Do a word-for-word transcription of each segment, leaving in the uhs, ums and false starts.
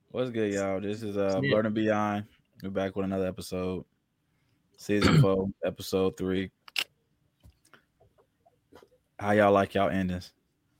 What's good, y'all? This is uh Blurred and Beyond. We're back with another episode. Season four, episode three. How y'all like y'all endings?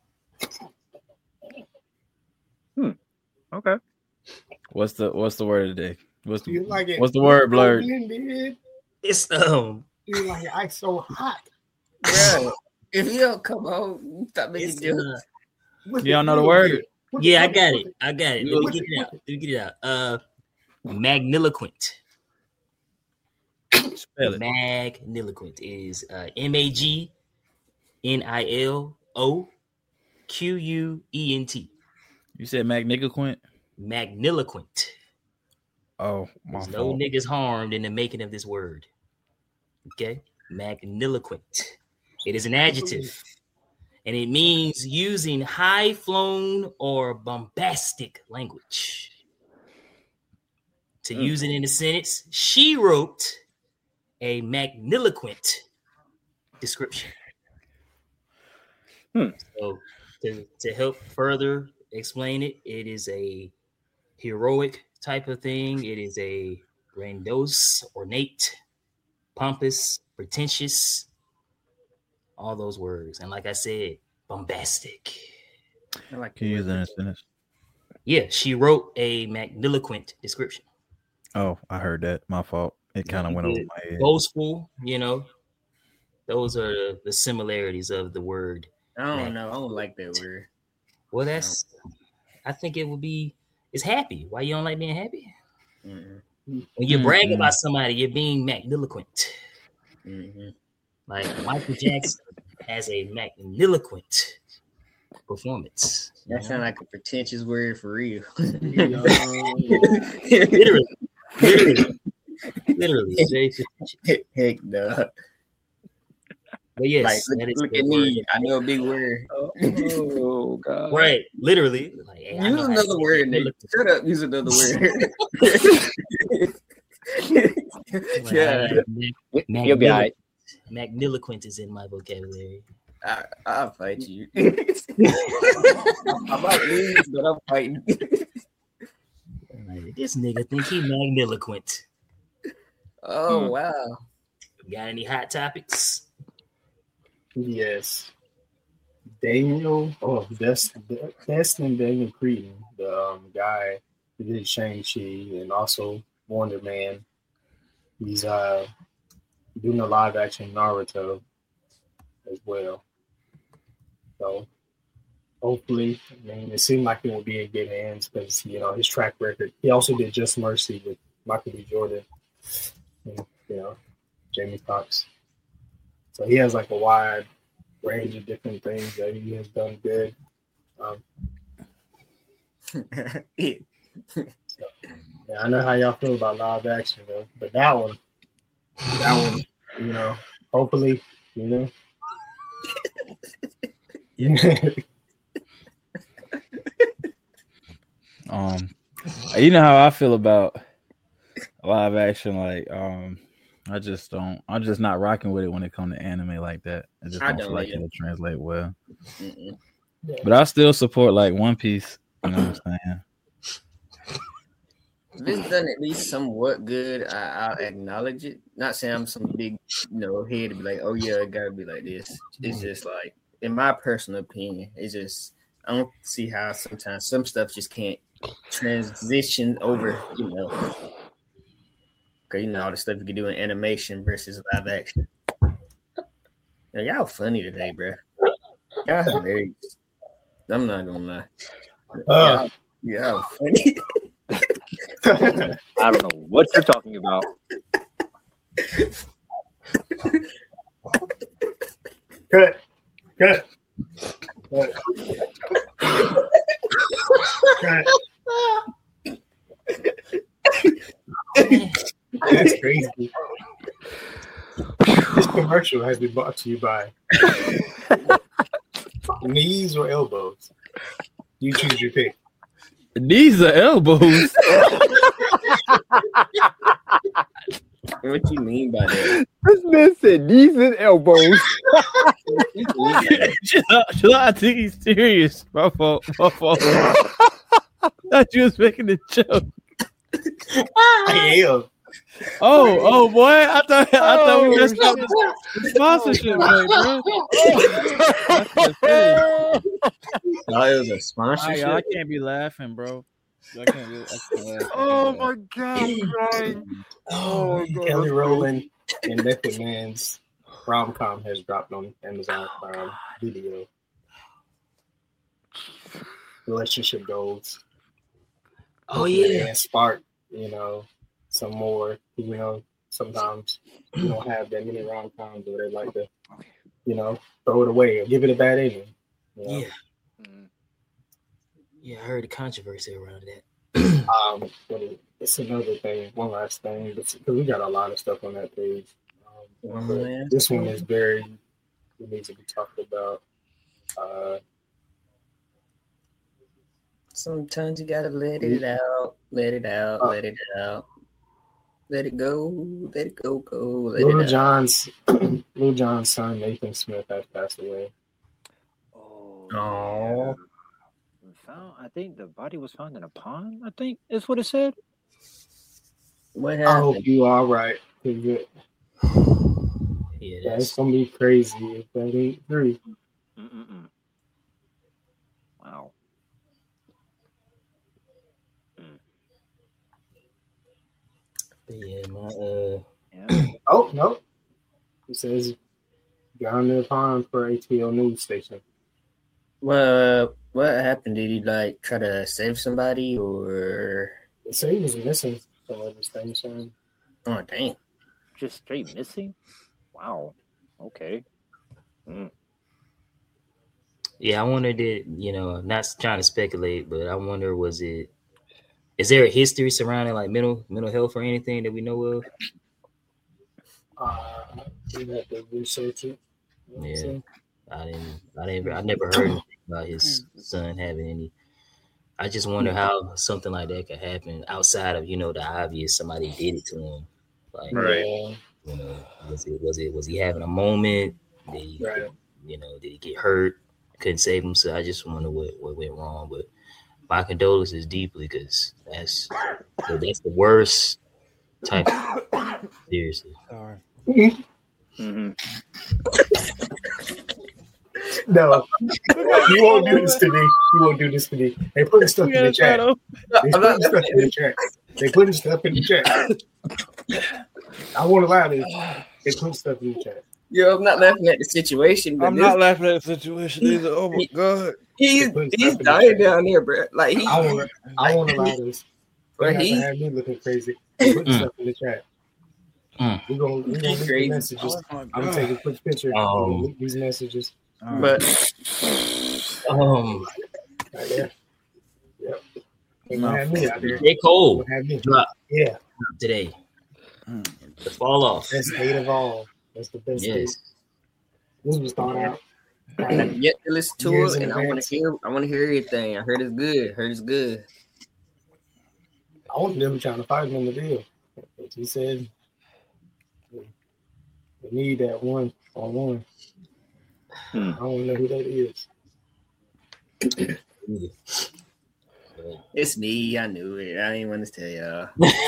Hmm. Okay. What's the what's the word of the day? What's the, like it, what's the word, Blurred? It's um you like it ice so hot. bro. If you don't come home, stop making jokes. You don't know the word? Yeah, I got it. I got it. Let me get it out. Let me get it out. Uh, magniloquent. Spell it. Magniloquent is uh, M A G N I L O Q U E N T. You said magniloquent? Magniloquent. Oh, my There's fault. no niggas harmed in the making of this word. Okay? Magniloquent. It is an adjective. And it means using high-flown or bombastic language. To mm. use it in a sentence, she wrote a magniloquent description. Hmm. So to, to help further explain it, it is a heroic type of thing. It is a grandiose, ornate, pompous, pretentious, all those words. And like I said, bombastic. I like Can you use that in a sentence? Yeah, she wrote a magniloquent description. Oh, I heard that. My fault. It kind of went over my head. Boastful, you know. Those are the similarities of the word. I don't know. I don't like that word. Well, that's, I think it would be, it's happy. Why you don't like being happy? Mm-hmm. When you brag Mm-hmm. about somebody, you're being magniloquent. Mm-hmm. Like Michael Jackson has a magniloquent performance. That sounds like a pretentious word for real. literally, literally, literally. It's very pretentious. Heck no. But yes, Like, look, that is look the at word. me. I know a big word. Oh god. Right, literally. Like, hey, I Use know how to another say word, Nate. magniloquent. Shut up. Use another word. Like, Yeah. mag- You'll be all right. Magniloquent is in my vocabulary. I, I'll fight you. I might lose, but I'm fighting. Like, this nigga think he magniloquent. Oh, Hmm. wow. Got any hot topics? Yes. Daniel, oh, that's Destin Daniel Cretton, the um, guy who did Shang-Chi and also Wonder Man. He's uh doing a live action Naruto as well. So hopefully, I mean, it seemed like it will be in good hands because, you know, his track record. He also did Just Mercy with Michael B. Jordan and, you know, Jamie Foxx. So he has like a wide range of different things that he has done good. Um, Yeah. so, yeah, I know how y'all feel about live action though, but that one, that one, you know, hopefully, you know. Um, you know how I feel about live action. Like, um, I just don't. I'm just not rocking with it when it comes to anime like that. I just I don't, don't feel like either. it'll translate well. Mm-mm. But I still support like One Piece. You know what I'm saying? If it's done at least somewhat good, I, I'll acknowledge it. Not saying I'm some big, you know, head to be like, oh yeah, it gotta be like this. It's just like, in my personal opinion, it's just I don't see how sometimes some stuff just can't transition over, you know, because you know all the stuff you can do in animation versus live action. Now, y'all funny today, bro. Y'all hilarious. I'm not gonna lie. Uh, Y'all, y'all funny. I don't know what you're talking about. Cut, cut, cut. Cut. That's crazy. This commercial has been brought to you by knees or elbows. You choose your pick. These are elbows. What you mean by that? This man said knees and elbows. Chill out, chill out. I think he's serious. My fault. My fault. thought you was making a joke. I am. Oh, oh boy! I thought I thought we messed up the sponsorship, right, bro. Oh, it was a I, sponsorship. I can't be laughing, bro. I can't be, I can't laugh. Oh my god, right. Oh, God, Kelly that's Rowland and Method Man's rom com has dropped on Amazon Prime Video. Relationship goals. Oh yeah. And spark, you know, some more. You know, sometimes you don't have that many rom coms where they like to, you know, throw it away or give it a bad ending. You know? Yeah. Mm. Yeah, I heard the controversy around that. Um, but it, it's another thing. One last thing, because we got a lot of stuff on that page. Um, but Yeah. this one is very. It needs to be talked about. Uh, Sometimes you gotta let it out, let it out, let it out, let it go, let it go, go, let Little it out. John's Little John's son Nathan Smith has passed away. Oh, Aw. yeah. Found, I think the body was found in a pond. I think is what it said. What I hope happened? you all right. Good. Yeah, Yeah, that's it's gonna be crazy if that ain't three. Mm-mm-mm. Wow. yeah, my uh Yeah. Oh no, it says down the pond for A T L news station. Well, what happened? Did he like try to save somebody or? They say he was missing some of his things. son. Oh dang! Just straight missing. Wow. Okay. Mm. yeah, I wonder did you know, not trying to speculate, but I wonder was it is there a history surrounding like mental mental health or anything that we know of? Uh, we have to research it. Yeah. So, I didn't I didn't I never heard anything about his son having any. I just wonder how something like that could happen outside of, you know, the obvious somebody did it to him. Like Right. yeah, you know, was it was it was he having a moment? Did he, right. you know, did he get hurt? Couldn't save himself. I just wonder what, what went wrong. But my condolences deeply because that's that's the worst type. Of, seriously. Sorry. Mm-hmm. No, you won't do this to me. You won't do this to me. They putting stuff in the chat. They putting stuff in the chat. They putting stuff in the chat. I won't allow this. They putting stuff in the chat. Yo, I'm not laughing at the situation, but I'm this, not laughing at the situation either. Oh my god. he's They putting he's stuff in the dying chat. down there, bro. Like he, I won't. I won't allow this. bro, They have to he, have me looking crazy. They putting Mm. stuff in the chat. Mm. We're gonna, we're gonna leak Crazy. the messages. Oh my I'm gonna god. take a quick picture. Oh. We're gonna leak these messages. All right. but Um, Right there. Yep. They No. gonna have me out there. J. Cole They gonna have me. dropped Yeah. today. Mm. The fall off. Best date of all. That's the best date. Yes. This was thought out. I have yet to listen to Years it, in and I want advance. to hear. I want to hear everything. I heard it's good. Heard it's good. I want them trying to fight him in the deal. But he said we need that one on one. Hmm. I don't know who that is. It's me. I knew it. I didn't want to tell y'all.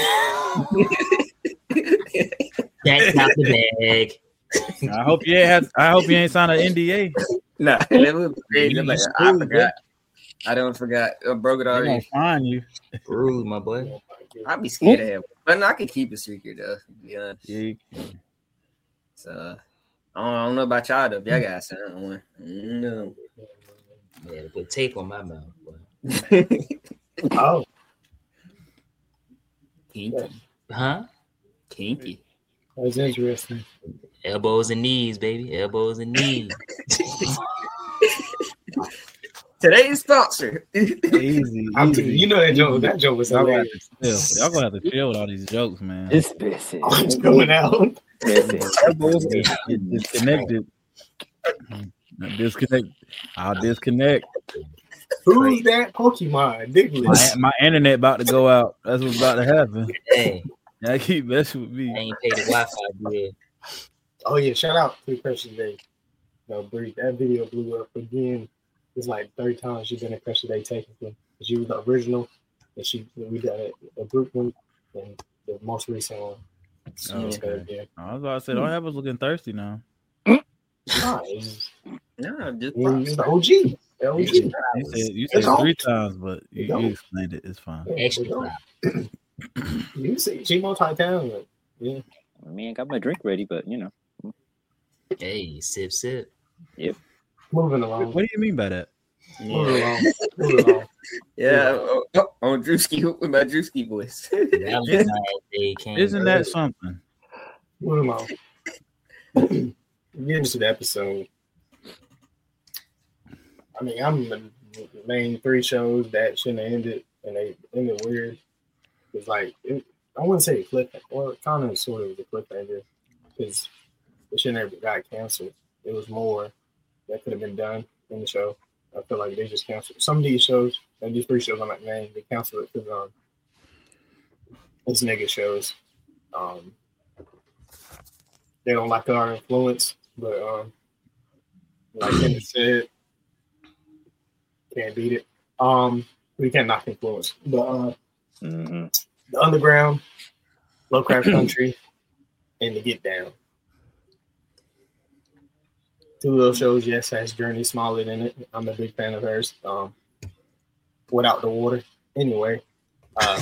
That's not the bag. I hope you ain't have, I hope you ain't signed an N D A. Nah, that was crazy. I'm like, You I screwed, forgot. I don't forgot. I broke it They're gonna already. find you. Rude, my boy. I'd be scared to have, but no, I can keep a secret though. To be honest. Yeah, you can. So I don't, I don't know about y'all though. If y'all got something one. No. Yeah, put tape on my mouth. Boy. Oh, Kinky. Huh? Kinky. that's interesting. Elbows and knees, baby. Elbows and knees. Today's sponsor. Easy. I'm easy. t- you know that joke. That joke was Y'all gonna, have hilarious. to chill. Y'all gonna have to chill with all these jokes, man. It's busy. Oh, it's going out. Busy. Get, get disconnected. Disconnect. I'll disconnect. Who's that Pokemon? My, Nicholas. my internet about to go out. That's what's about to happen. Hey, Y'all keep messing with I me. ain't paid the Wi-Fi bill. Oh yeah, shout out to Precious Day. No, Bree, that video blew up again. It's like thirty times she's been in Precious Day technically. She was the original And she we did a, a group one and the most recent one. She Oh, was okay. good, yeah. I was about to say, don't have us looking thirsty now. Nah, it's, No, just it's the O G. The O G. You said you It's said it three on. times, but you, It's on. you explained it. It's fine. Yeah, Extra it's on. proud. You see, she multi-talented. Yeah. I mean, I got my drink ready, but you know. Hey, sip, sip. Moving along. What do you mean by that? Moving yeah, along. Moving along. yeah. Oh, oh, on Drewski with my Drewski voice. Valentine's Day came. Isn't that something? Moving along. Getting into the episode. I mean, I'm the main three shows that shouldn't have ended, and they ended weird. It's like it, I wouldn't say a cliff, or kind of sort of a cliffhanger, because it shouldn't have got canceled. It was more that could have been done in the show. I feel like they just canceled some of these shows, and these three shows I'm like, man, they canceled it because um, it's nigga shows. Um, they don't like our influence, but um, like Kenneth said, can't beat it. Um, we can't knock influence, but uh, Mm-hmm. the Underground, Lovecraft Country, and the Get Down. Two of those shows, yes, has Journey Smollett in it. I'm a big fan of hers. Um, Without the Water. Anyway. Um,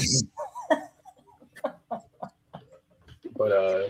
but uh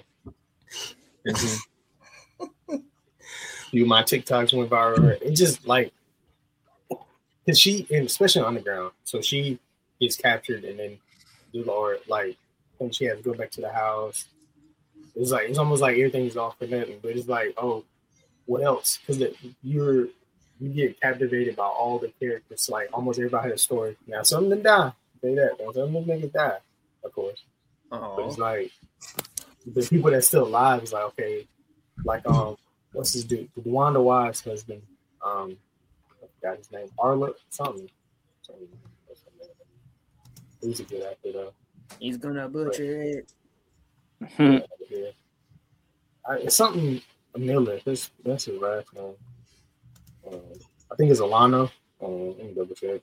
you my TikToks went viral. It just like cause she and especially Underground. So she gets captured and then the Lord like and she has to go back to the house. It's like it's almost like everything's off for nothing, but it's like, oh, what else? Because you're you get captivated by all the characters. Like almost everybody had a story. Now some of them die. Say that. Now, some of them niggas die, of course. Oh, But it's like the people that's still alive is like, okay, like um what's his dude? The Wanda Wise husband. Um I forgot his name. Arla something. something. He's a good actor though. he's gonna butcher it. Yeah. I, it's something Miller. That's that's his last name. Um, I think it's Alano. Um, let me double check.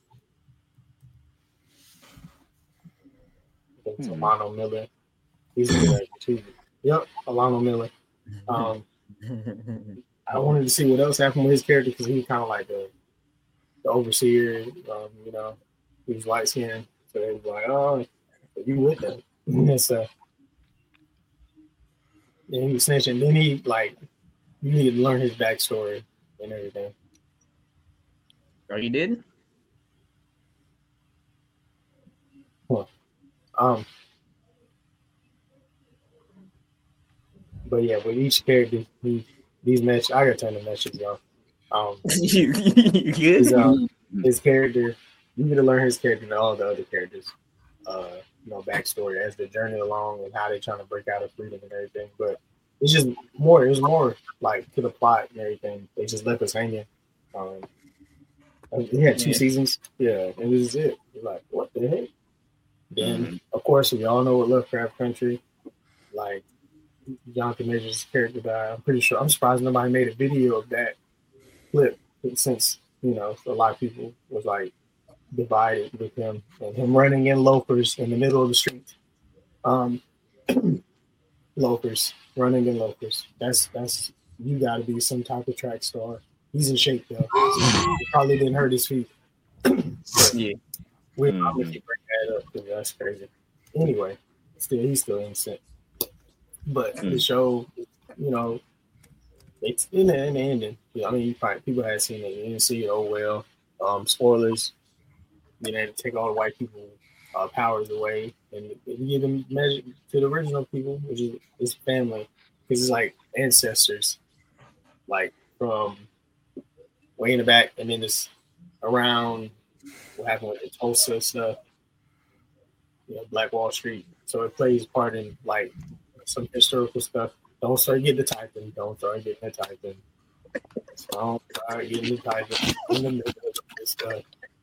I think it's Hmm. Alano Miller. He's a good actor too. Yep, Alano Miller. Um, I wanted to see what else happened with his character because he was kind of like the, the overseer. Um, you know, he was light skinned, so they was like, "Oh, you with them?" and stuff. Then he was snitching. Then he like you need to learn his backstory and everything. Oh, you did? Um, but yeah, with each character, he, these matches, I gotta turn the matches off. Um, you, you his, good? um, his character, you need to learn his character and all the other characters. Uh, you know, backstory as they journey along and how they're trying to break out of freedom and everything. But it's just more. It was more like to the plot and everything. They just left us hanging. Um, he had two Yeah. seasons. Yeah, it was it. You're like, what the heck? Then, Mhm. of course, we all know what Lovecraft Country. Like Jonathan Majors' character died. I'm pretty sure. I'm surprised nobody made a video of that clip since you know a lot of people was like divided with him and him running in loafers in the middle of the street. Um, loafers running in loafers. That's that's you got to be some type of track star. He's in shape though. He probably didn't hurt his feet. Yeah. We'll Mhm. probably keep bringing that up because that's crazy. Anyway, still he's still innocent. But the Mm. show, you know, it's in the, in the ending. I mean, you probably, people had seen it. You didn't see it. Oh well. Um, spoilers. You know, take all the white people uh, powers away and you give them measure to the original people, which is his family, because it's like ancestors, like from way in the back, and then it's around what happened with the Tulsa stuff, you know, Black Wall Street. So it plays part in like some historical stuff. Don't start getting the typing. Don't start getting the typing. Don't start getting the typing in the middle of this stuff.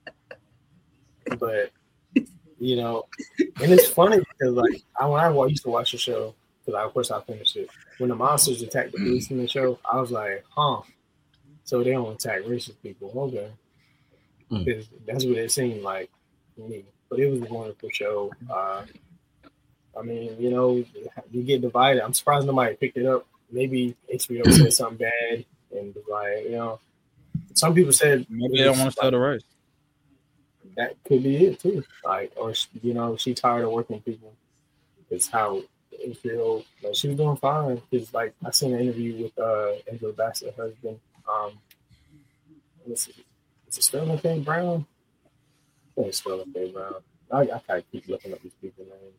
But you know, and it's funny because like I when I used to watch the show, because of course I finished it. When the monsters attacked the police in the show, I was like, huh. So they don't attack racist people, okay? Mm. Because that's what it seemed like to me. but it was a wonderful show. Uh, I mean, you know, you get divided. I'm surprised nobody picked it up. Maybe H B O said something bad, and was like, you know, some people said maybe they don't want to sell the rights. That could be it too. Like, or you know, she tired of working with people. It's how it feel. Like she was doing fine. Cause like I seen an interview with uh Angela Bassett's husband. Um, it's it's a Sterling K. Brown. I think it's Sterling K. Brown. I, I kind of keep looking up these people's names.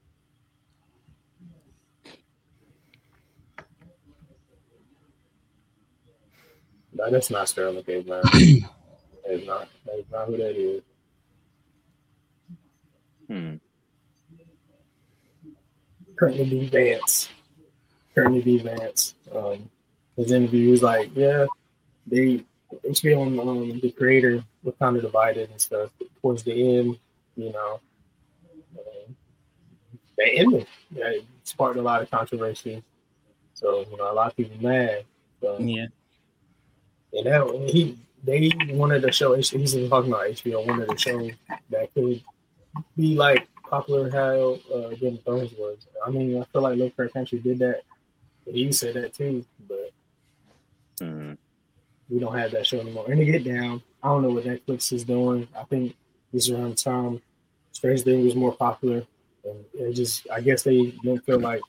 No, that's not Sterling K. Brown. That is not. That is not who that is. Hmm. Courtney B. Vance. Courtney B. Vance. Um, his interview was like, yeah, they H B O and um, the creator were kind of divided and stuff. Towards the end, you know, um, they ended. Yeah, it sparked a lot of controversy. So, you know, a lot of people mad. So, Yeah. And that, he, they wanted to show, he's talking about H B O, wanted to show that could be like popular how uh, Game of Thrones was. I mean, I feel like Lovecraft Country did that. He said that too, but Hmm. we don't have that show anymore. And to get down, I don't know what Netflix is doing. I think this around the time Stranger Things was more popular, and it just, I guess they didn't feel like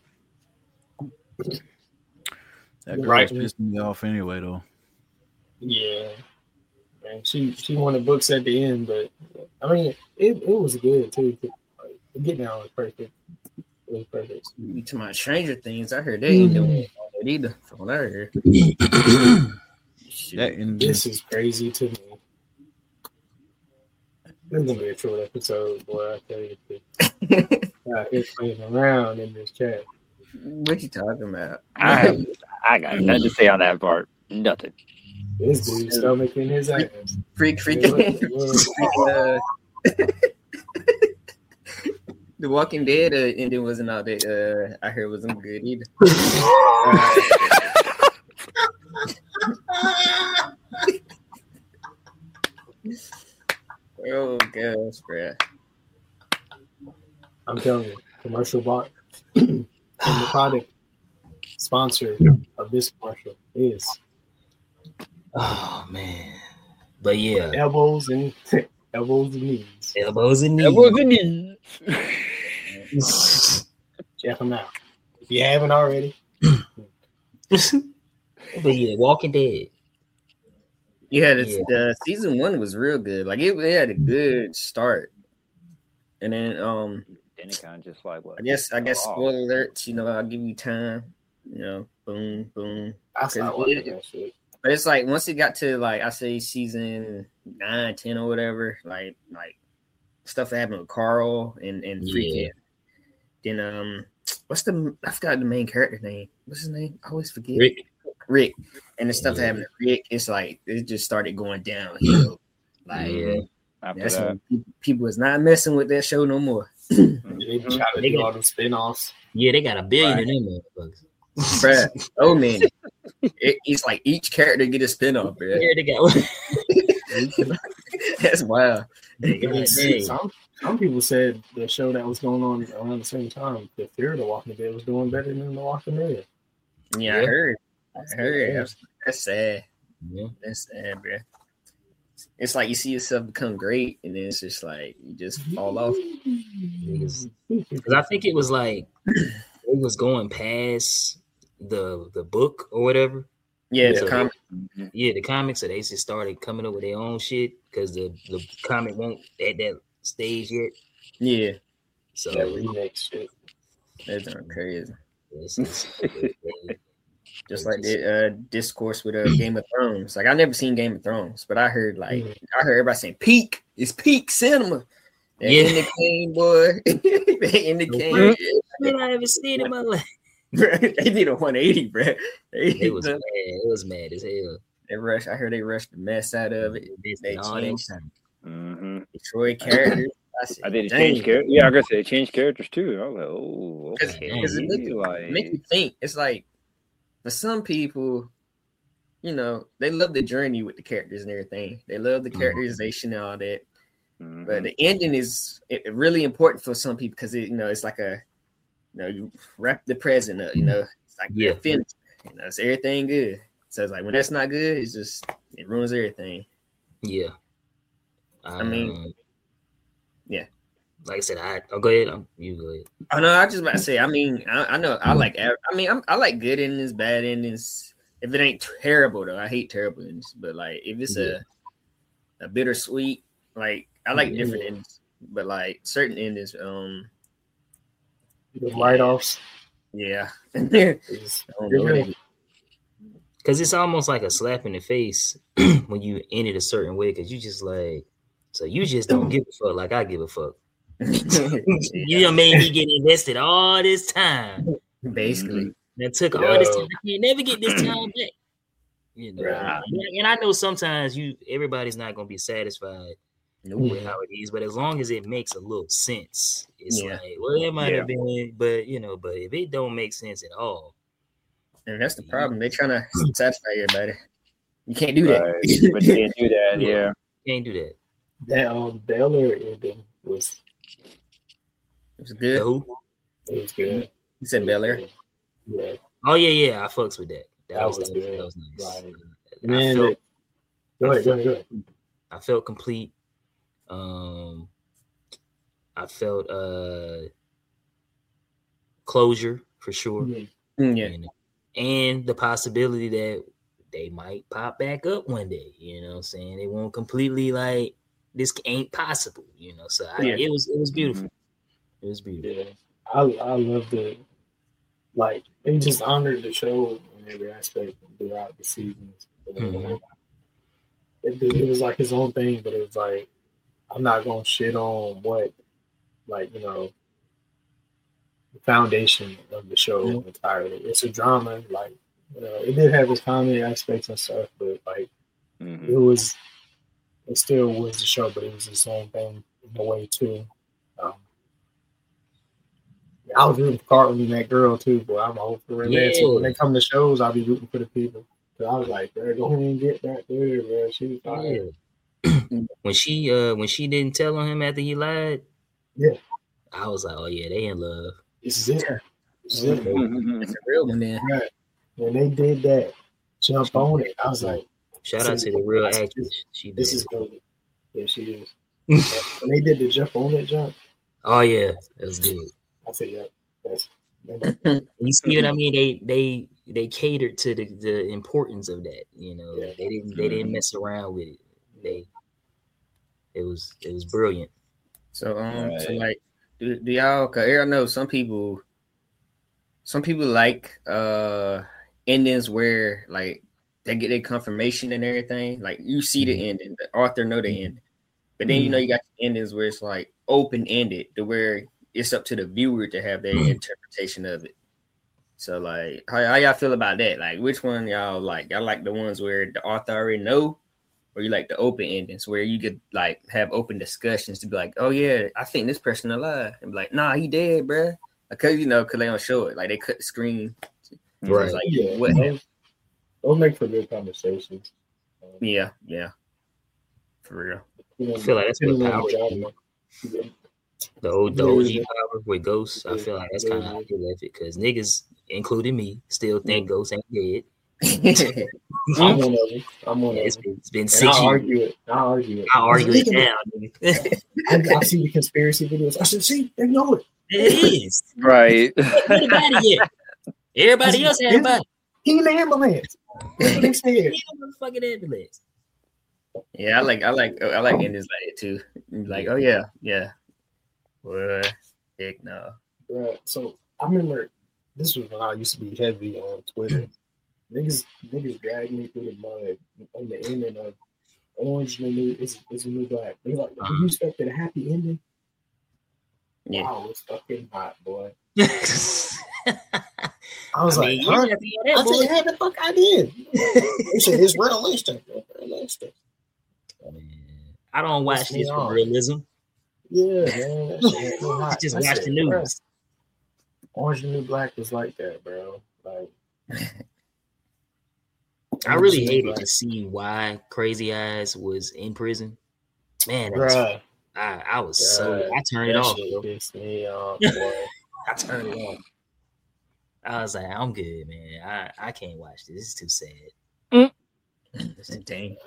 That girl Right. was pissing me off anyway, though. yeah. And she she wanted books at the end, but I mean, it, it was good too. Like, the Get Down was perfect. It was perfect. To my Stranger Things, I heard they ain't doing it either. From what I heard. That ended. This is crazy to me. This is gonna be a short episode, boy. I tell you, uh, it's playing around in this chat. What you talking about? I have, I got nothing to say on that part. Nothing. This dude's stomach in his ass. Freak, freak. It was- uh, The Walking Dead uh, ending wasn't all that. Uh, I heard wasn't good either. Oh gosh, bro. I'm telling you, commercial bot and the product sponsor of this commercial is Oh man, but yeah, elbows and elbows and knees. elbows and knees. Elbows and knees. Check them out if you haven't already. But yeah, Walking Dead. Yeah, the, Yeah. the season one was real good. Like it, it had a good start, and then um, Then it kind of just like what? I guess I guess Oh. spoiler alerts. You know, I'll give you time. You know, boom, boom. I stopped watching that shit. But it's like once it got to like I say season nine, ten or whatever, like like stuff that happened with Carl and and freaking. Then um, what's the I forgot the main character name. What's his name? I always forget. Rick. Rick. And the stuff that Yeah. happened to Rick, it's like it just started going downhill. Like Yeah. After that's that, when people, people is not messing with that show no more. They try to They do got- all them spin-offs. Yeah, they got a billion in them motherfuckers. Bruh, oh man, it, it's like each character get a spinoff, bruh. Yeah, they got. That's wild. They got It's- hey, Some, some people said the show that was going on around the same time, the Fear of the Walking Dead, was doing better than The Walking Dead. Yeah, I Yeah. heard. I heard. That's, that's sad. Yeah. That's sad, bruh. It's like you see yourself become great, and then it's just like you just fall off. Because I think it was like it was going past the the book or whatever. Yeah, So- the comic. Yeah, the comics, so they just started coming up with their own shit because the, the comic won't at that stage yet. Yeah, So That remix shit. that's crazy. it's, it's, Just like the uh, discourse with uh, Game of Thrones. Like I never seen Game of Thrones, but I heard like Mhm. I heard everybody saying peak. It's peak cinema. That Yeah. Andy Kane, boy. They Andy Kane. man, I ever seen in my life. They did a one eighty, bro. They, It was mad. It was mad as hell. they rushed. I heard they rushed the mess out of it. This They and all that changed time. hmm Detroit characters. I, said, I did "Dang." change characters. Yeah, I guess they changed characters too. I was like, oh, Cause, okay. 'cause it make, you- like, make you think. It's like for some people, you know, they love the journey with the characters and everything. They love the Mhm. characterization and all that. Mm-hmm. But the ending is it, it really important for some people because it, you know, it's like a, you know, you wrap the present up, you know, it's like Yeah. the finish, you know, it's everything good. So it's like when that's not good, it's just it ruins everything. Yeah. I mean, Um, yeah. Like I said, I oh go ahead. I'm, you go ahead. I know. I just about to say. I mean, I, I know. I like. I mean, I'm, I like good endings, bad endings. If it ain't terrible though, I hate terrible endings. But like, if it's Yeah. a a bittersweet, like I like Yeah. different endings. But like certain endings, um, The write-offs. yeah. Is, I don't know what it is. Because it's almost like a slap in the face when you end it a certain way. Because you just like, so you just don't give a fuck like I give a fuck. You done made me get invested all this time. Basically, That took all Yo. this time. I can't never get this time back. You know, Right. and I know sometimes you everybody's not gonna be satisfied nope. with how it is, but as long as it makes a little sense, it's Yeah. like, well, it might Yeah. have been, but you know, but if it don't make sense at all, And that's the problem. They're trying to satisfy everybody. You can't do that. Right. But you can't do that. Yeah. can't do that. that um Baylor ending was It was The good. who? it was good. You said Bel Air. Yeah. Oh yeah, yeah, I fucks with that. That, That was, was that, was, good. that was nice. Right. I Man, felt, Go ahead, go ahead, go ahead. I felt complete. Um, I felt uh closure for sure. Mhm. Mm, yeah. You know, and the possibility that they might pop back up one day. You know what I'm saying? They won't completely like this ain't possible, you know. So I, Yeah. it was it was beautiful. It was beautiful. Yeah, I I love the like they just honored the show in every aspect throughout the seasons. Mhm. It, it was like his own thing, but it was like I'm not gonna shit on what like you know the foundation of the show Mhm. entirely. It's a drama, like you know, it did have its comedy aspects and stuff, but like Mhm. it was it still was the show, but it was its own thing in a way too. Um, I was rooting for Carlton and that girl too, boy. I'm a hope for in there too. When Yeah. they come to shows, I'll be rooting for the people. So I was like, bro, go ahead and get back there, bro. She was fine. Yeah. when she uh when she didn't tell on him after he lied, Yeah. I was like, oh yeah, they in love. This is it. This is it, bro. Mhm. It's a real one then. Right. When they did that, jump on it. I was like, Shout out to the real actress. She this did. is good. Yeah, she is. When they did the jump on it jump, Oh yeah, that was good. I said, yeah, that's You see what I mean? They they they catered to the, the importance of that. You know, Yeah. they didn't they didn't mess around with it. They it was it was brilliant. So um, so Right. like, do, do y'all? Cause I know some people, some people like uh endings where like they get their confirmation and everything. Like you see the ending, the author know the ending, but then you know you got endings where it's like open ended, to where it's up to the viewer to have their interpretation of it. So like, how, how y'all feel about that? Like, which one y'all like? Y'all like the ones where the author already know, or you like the open endings where you could like have open discussions to be like, oh yeah, I think this person alive, and be like, nah, he dead, bruh. Because you know, because they don't show it, like they cut the screen. So Right. it's like, yeah. what? Those, those make for good conversations. Um, Yeah, yeah, for real. you know, I feel like that's what depending on power what is. genre. Yeah. The old the O G Yeah. power with ghosts. I feel like that's kind of how they left it because niggas, including me, still think ghosts ain't dead. I'm one of them. I'm one It's of them. been, it's been And six I years. argue it. I argue it. I argue Look it at down. Nigga. I, I see the conspiracy videos. I said, see, they know it. It is. Right. What about it yet? Everybody else had about it. He in the ambulance. That's what they said. Yeah, motherfucking ambulance. Yeah, I like, I like, I like endings like it too. Like, oh yeah, yeah. What? Heck no. Bruh, so I remember this was when I used to be heavy on Twitter. niggas, niggas dragged me through the mud on the ending of Orange and the New. It's, it's a New Black. They like, Uh-huh. you expected a happy ending? Yeah. Wow, it's fucking hot, boy. I I was mean, like, you huh? have to hear that, I boy. said, yeah, the fuck I did. They said it's realistic. Realistic. I don't watch Piss me this for off. realism. Yeah, man. That shit was hot. Just I watch said, the bruh, news. Orange and the New Black was like that, bro. Like, I really Orange and the hated Black. to see why Crazy Eyes was in prison. Man, that was, Bruh. I, I was so God, I turned it that off. shit Bro. pissed me off, boy. I turned it off. I was like, I'm good, man. I, I can't watch this. It's too sad. Mm. It's- Dang.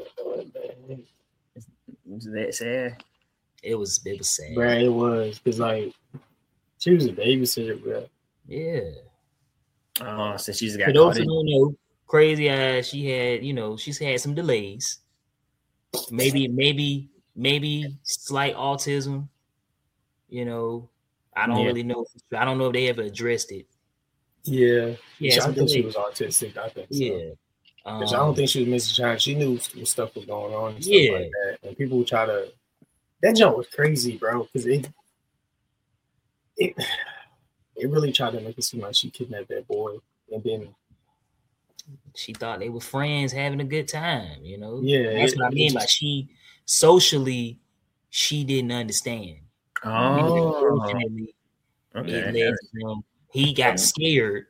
Is that sad? It was it was sad. Bruh, it was because like she was a babysitter, bro. Yeah. Oh, so she's got For those caught who in. don't know, crazy ass, she had, you know, she's had some delays. Maybe, maybe, maybe slight autism. You know, I don't Yeah. really know. I don't know if they ever addressed it. Yeah, Yeah, I some think she delays. was autistic. I think so. Yeah. 'Cause I don't Um, think she was missing China. She knew what stuff was going on and stuff Yeah. like that. And people try to. That jump was crazy, bro. Because it, it, it really tried to make it seem like she kidnapped that boy, and then she thought they were friends having a good time. You know. Yeah, That's it- what I it mean just- by she socially, she didn't understand. Oh, Unfortunately, okay. it led to him. He got scared,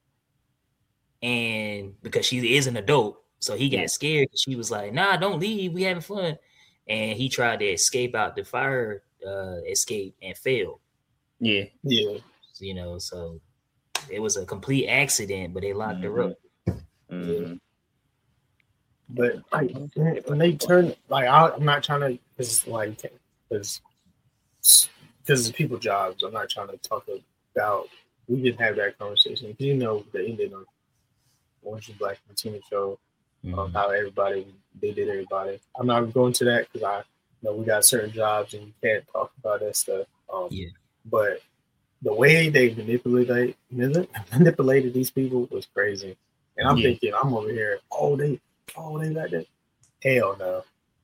and because she is an adult, so he got Yeah. scared. She was like, "Nah, don't leave. We having fun." And he tried to escape out the fire uh, escape and failed. Yeah. yeah, You know, so it was a complete accident, but they locked her up. Mhm. but like when they turn, like I, I'm not trying to, because like because because it's people's jobs. I'm not trying to talk about. We didn't have that conversation because you know the ending of Orange is Black and Tina show. Mhm. Um, how everybody they did everybody. I'm not going to that because I know we got certain jobs and you can't talk about that stuff. Um, Yeah. But the way they manipulated manipulated these people was crazy. And I'm Yeah. thinking, I'm over here. Oh, they, oh, they got that. Hell no.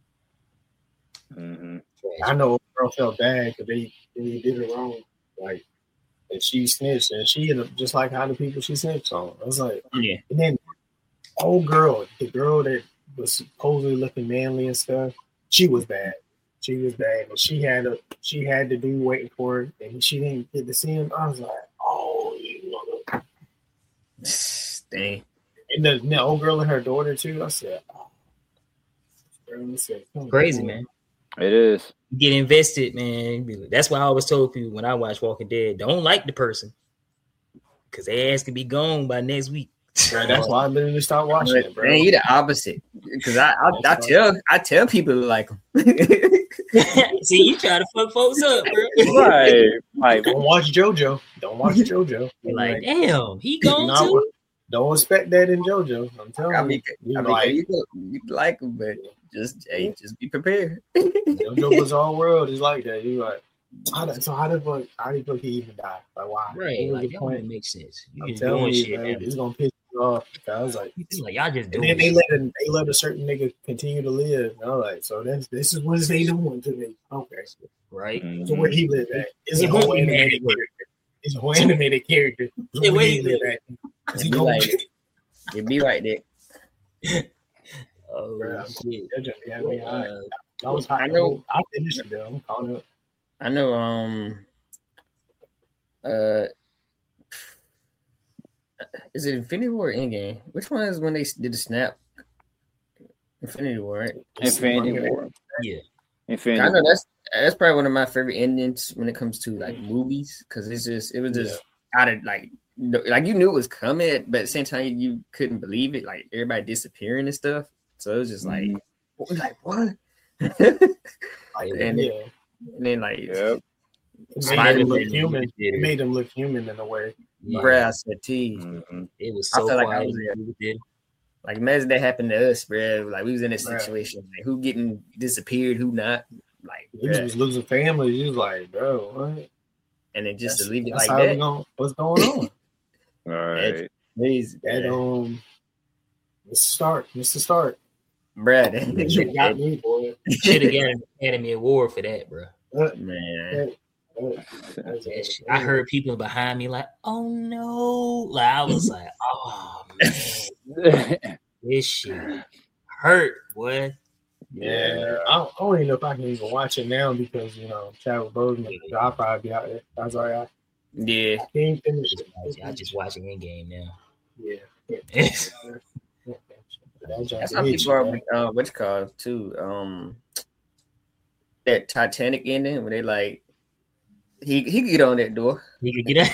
Mhm. I know a girl felt bad because they, they did it wrong. Like, and she snitched, and she ended up just like how the people she snitched on. I was like, Yeah. and then old girl, the girl that was supposedly looking manly and stuff, she was bad. She was bad, and she had a she had to do waiting for it, and she didn't get to see him. I was like, oh, you know. Dang. And the, the old girl and her daughter too. I said, oh. Girl, I said, come Crazy, on. man. It is. Get invested, man. That's why I always told people when I watch Walking Dead, don't like the person because their ass could be gone by next week. Right, that's why I literally stopped watching it, bro. Man, you the opposite. Because I, I, I tell I tell people to like them. See, you try to fuck folks up, bro. Right. Like, Don't watch JoJo. Don't watch JoJo. You're like, damn, he gone No, too. don't expect that in JoJo. I'm telling I you. mean, You I mean like, you, you like them, but just hey, just be prepared. JoJo Bizarre World is like that. You like, how the, so how the fuck how the fuck he even die? Like why? Right, What was like the that point? wouldn't make sense. You I'm just telling doing you, shit. man, Man. it's gonna piss me off. I was like, It's like y'all just and doing then they shit. let a, they let a certain nigga continue to live. And I was like, so that's this is what they doing to me. Okay, Right? mhm. so where he live at? Is Yeah, a whole where he animated live at? character. It's a whole animated character. So Yeah, where where he he live live? at? Is he It be going? like it be right there. Oh Bruh. shit. JoJo, yeah, I mean, I, Uh, I was hot. I know- I finished it though. I'm calling it. I know um uh is it Infinity War or Endgame? Which one is when they did the snap? Infinity War, right? Infinity War. yeah. Infinity I know War. that's that's probably one of my favorite endings when it comes to like movies because it's just it was just out of like no- like you knew it was coming, but at the same time you couldn't believe it. Like everybody disappearing and stuff, so it was just like Mhm. what was like what? Like, And- yeah, and then like Yep. it made Spider-Man them look did human. it. It made them look human in a way. Yeah. bruh, I said T. Mhm. It was I so feel like I quiet. was there. when we did. Like imagine that happened to us, bruh. Like we was in this Bruh. situation, like who getting disappeared, who not. Like He was, bruh. was losing family. He was like, bro, what? And then just That's, to leave it that's like how we that, going what's going on? All right. crazy, That bruh. um, Mister Stark, Mister Stark, Bruh, you that- got me, boy. Should have got an Academy Award for that, bro. Uh, man. uh, uh, that's- That shit- I heard people behind me like, "Oh no!" Like I was like, "Oh man, this shit hurt, boy." Yeah, I don't, I don't even know if I can even watch it now because you know Chadwick Boseman. I'll probably be out there. I was like, I Yeah, can't finish it. I just watching Endgame now. Yeah. Yes. That joint that's how hit people you, are. man. Uh, what's it called too? Um, that Titanic ending when they like he he could get on that door. He could get out.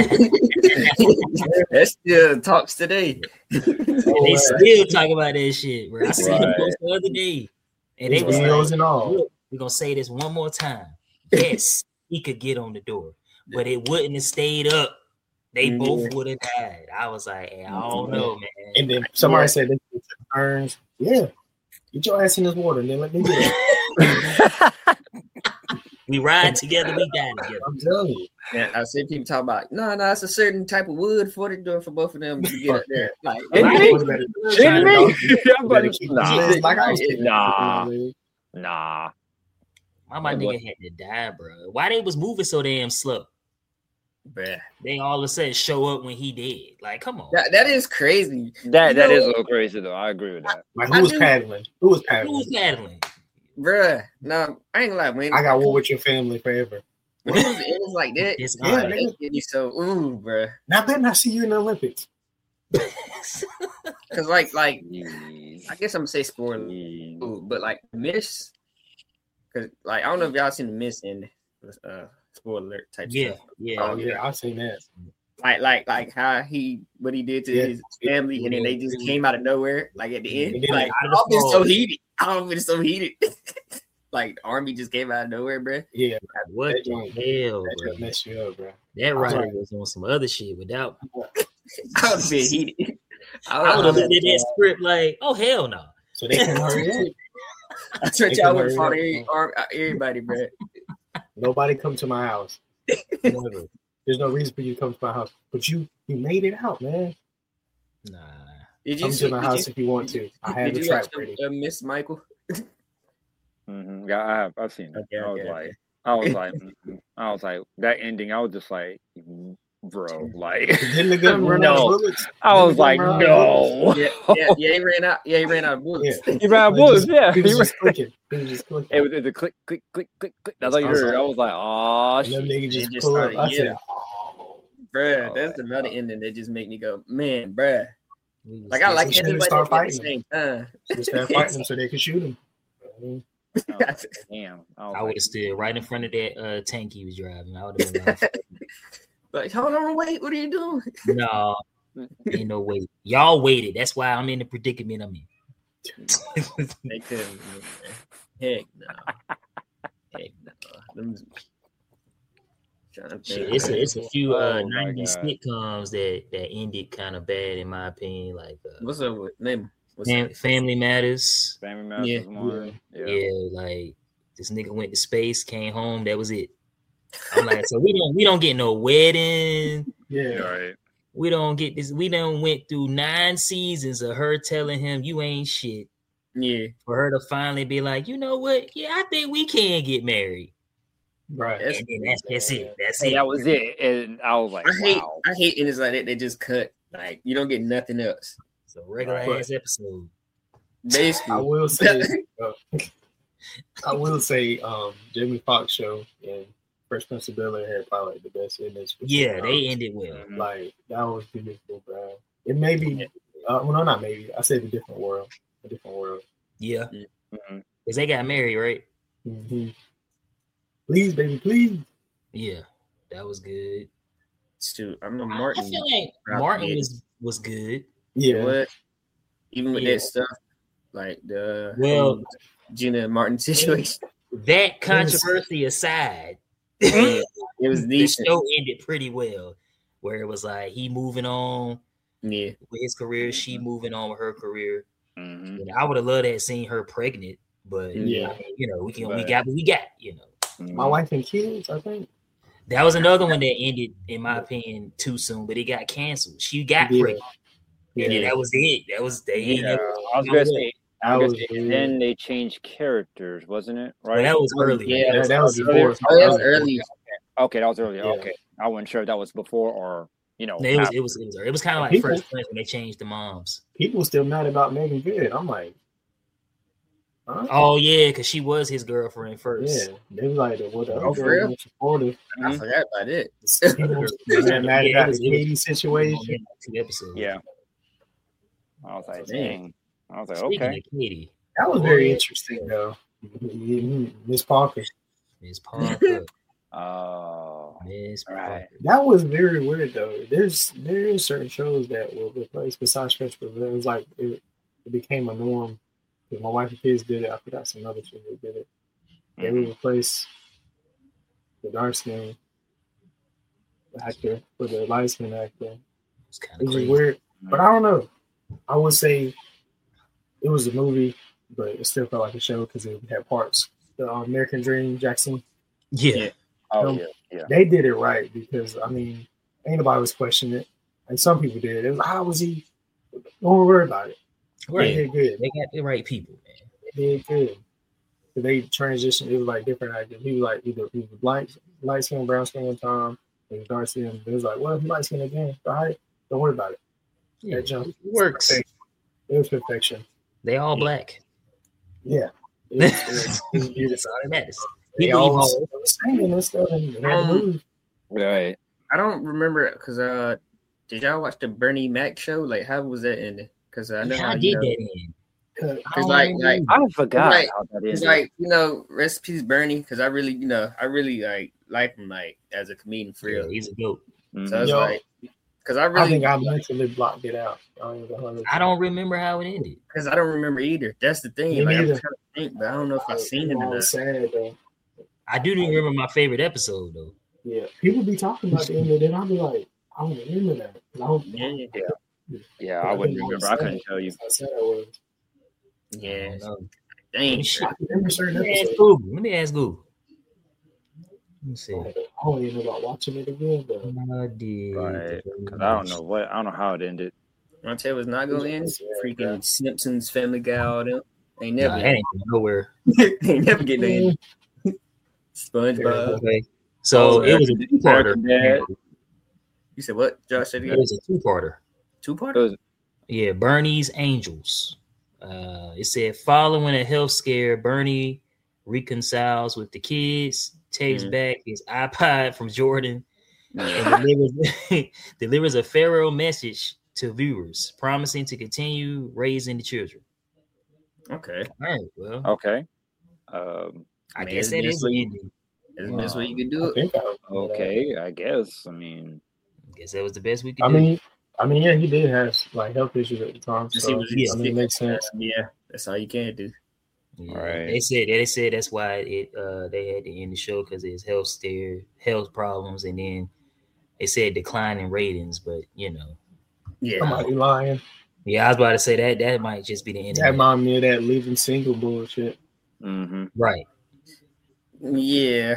That still talks today. And they still talk about that shit, bro. I seen Right. the post the other day, and they His was videos like, and all. "Look, we're gonna say this one more time. Yes, he could get on the door, but it wouldn't have stayed up. They both would have died." I was like, hey, I don't know, man. And then somebody said they took turns. Yeah, get your ass in this water and then let me do it. We ride together, we die together. I'm telling you. Yeah, I see people talk about no, no, it's a certain type of wood for the door for both of them to get up there. Like, Didn't right. they? You better- Didn't they? you I'm better about to- keep Nah. your legs like I was kicking Nah. your legs. Nah. My, my nigga had to die, bro. Why they was moving so damn slow? Bruh. They all of a sudden show up when he did. Like, come on. That, that is crazy. That You that know- is a little crazy though. I agree with that. Like I who was do- paddling? Who was Who paddling? was paddling? Bruh. No, I ain't gonna lie, when I got war with your family forever. when it was, it was like that, It's Yeah, yeah, nigga. that get me so ooh, bruh. Now I better not see you in the Olympics. Cause like like Jeez. I guess I'm gonna say spoiler, Jeez. ooh, but like Miss, cause like I don't know if y'all seen the Miss in uh spoiler alert type yeah, stuff. yeah. Oh yeah, I've seen that. Like like like how he what he did to Yeah. his family, and then they just came out of nowhere, like at the end. And then Like out of the I've been so smoke. heated. I've been so heated. Like the army just came out of nowhere, bruh. Yeah, What That the joint- hell, that bro? just messed you up, bro. That was rider like- was on some other shit without. I would have been heated. I would have would've- looked at that script like, oh hell no. So they can hurry up. I thought They y'all can would have hurry fought up. every, ar- everybody, bruh. Nobody come to my house. Never. There's no reason for you to come to my house. But you you made it out, man. Nah. Did you Come see? to my did house you, if you want to. I have did the you track watch ready. uh, Miss Michael? Mm-hmm. Yeah, I have. I've seen it. Okay, I was okay, like, okay. I was like, mhm. I was like, that ending. I was just like, bro, like, Didn't the gun run out of no. bullets? I Didn't was the gun like, run out of no. Yeah, yeah, yeah. He ran out. Yeah, he ran out of bullets. Yeah. He ran He bullets. just- Yeah, He was He just ran- clicking. He was just clicking. it was it was a click, click, click, click, click. That's all you I was heard. like- I was like, oh and them shit. niggas just, They just pull up. started I said, yelling. oh. Bruh, Oh, that's my another God. ending that just make me go, man, bruh. We was Like I like We should've everybody started at the fighting same time. Just start fighting them so they could shoot him. I was like, damn. I was I would like, have stood right in front of that uh, tank he was driving. I would have been like, Like, hold on, wait, what are you doing? no, ain't no way. Y'all waited. That's why I'm in the predicament I'm in. They couldn't. Man. Heck no. Heck no. Them, trying to Shit, think. it's a, it's a few uh, Oh, my nineties God. sitcoms that, that ended kind of bad in my opinion. Like uh, What's up with name? What's Fam- Family Matters. Family Matters Yeah, was one. Yeah. Yeah. like this nigga went to space, came home. That was it. I'm like, so we don't we don't get no wedding. Yeah. Right. We don't get this. We done went through nine seasons of her telling him you ain't shit. Yeah, For her to finally be like, you know what? Yeah, I think we can get married. Right. That's- And then that's that's it. That's And it. that was it. And I was like, I hate wow. I hate endings like that. They just cut. Like you don't get nothing else. So regular Right. ass episode. I Basically, will say, uh, I will say, um, Jamie Foxx show and Fresh Prince of Bel-Air had probably like the best endings. for Yeah, sitcoms. they ended well. Mhm. Like that was beautiful, bro. It may be, uh, well, no, not maybe. I said a different world, a different world. Yeah, Mhm. because they got married, right? Mm-hmm. Please, baby, please. Yeah, that was good. Shoot, I know I Martin. feel like Rock Martin did. was was good. Yeah, What? Even with Yeah. that stuff, like the Well- um, Gina Martin situation, That controversy aside, it was the decent. show ended pretty well. Where it was like he moving on Yeah, with his career, she moving on with her career. Mhm. And I would have loved to have seen her pregnant, but Yeah. you know, we can we Right. got what we got, you know. Mhm. my wife and kids. I think. That was another one that ended, in my opinion, too soon, but it got canceled. She got Yeah. pregnant. And then Yeah, that was it. That was they ain't Yeah, never- I was gonna say, I that was was. gonna say, weird. then they changed characters, wasn't it? well, Right? that was early. Yeah, Yeah, that was earlier. before. oh, that was early. Okay, that was earlier. Yeah. Okay, I wasn't sure if that was before or you know. It was after. it was it was it was kind of like People- First Prince when they changed the moms. People still mad about Megan Good. I'm like, huh? Oh yeah, because she was his girlfriend first. Yeah, they was like, well, the Oh, other for girl real? was supportive. I Mhm. forgot about it. People still mad Yeah, it about was- the it was- Katie situation. Two episodes. Yeah. I was like, Dang. dang. I was like, Speaking okay. of Katie, That was very interesting, though. Miss Parker. Miss Parker. Oh, Miss right. Parker. That was very weird though. There's there is certain shows that will replace besides Stretch, but it was like it, it became a norm. Because my wife and kids did it. I forgot some other shows that did it. They Mm-hmm. would replace the dark skin actor with the light skin actor. It's kind It of was crazy. weird, but I don't know. I would say it was a movie, but it still felt like a show because it had parts. The uh, American Dream, Jackson, Yeah. Yeah. Oh Um, yeah, yeah. they did it right because I mean, ain't nobody was questioning it, and some people did. It was how was he? Don't worry about it. They Right. did good. They got the right people, man. They did good. So they transitioned. It was like different actors. He was like either he was light, light skin, brown skin one time. He was dark skin. It was like, well, he light skin again. All right, don't worry about it. Yeah, That jump it works. Perfection. It was perfection. They all black. Yeah. It was, it was, it was That's beautiful. all that matters. They People all evolve. was singing and stuff and they had to Um, move. Right. I don't remember because uh, did y'all watch the Bernie Mac show? Like, how was that ending? Because I know How how did you know, that end? because like like I forgot Like- how that it's is. like you know, recipes Bernie. Because I really you know I really like like him like as a comedian for Yeah, real. he's a goat. So it's Yo, like because I I really think I mentally blocked it out. I don't, even know I don't remember how it ended. because I don't remember either. That's the thing. Me Like I'm neither. trying to think, but I don't know if I've seen it all enough. sad though. I do remember my favorite episode though. Yeah, people be talking about the end of it. I'll be like, I don't remember that. I don't, Yeah, Yeah, I wouldn't remember. I couldn't tell you. How sad I was. yeah. I don't know. Dang. Shit. I remember certain Let me ask episodes. Google. Let me ask Google. Let me see. I don't even know about watching it again, but I did. Right. Because I don't know what I don't know how it ended. I'll tell you what's not gonna end. Freaking Simpsons, Family Guy, all them. Ain't Nah, never, that ain't going nowhere. ain't never getting no end. SpongeBob. Okay. So Oh, it was a two-parter. American Dad. You said what? Josh said It again. was a two-parter. Two part. It was- Yeah, Bernie's Angels. Uh, it said following a health scare, Bernie reconciles with the kids, takes Mhm. back his iPod from Jordan, Yeah. and delivers, delivers a farewell message to viewers, promising to continue raising the children. Okay. All right, well, Okay. Um. I Man, guess it's that is best the way- ending. That's the best way you can do I it. think I remember that. Okay. I guess. I mean. I guess that was the best we could I do. mean, I mean, yeah, he did have like health issues at the time, Just so see what yeah, I mean, it makes sense. Yeah, that's all you can do. Yeah, Right. They said they said that's why it uh they had to end the show because his health stare health problems, and then they said declining ratings. But you know, Yeah. Somebody lying. yeah, I was about to say that that might just be the end. That Of it. reminded me of that living single bullshit. Mm-hmm. Right. Yeah.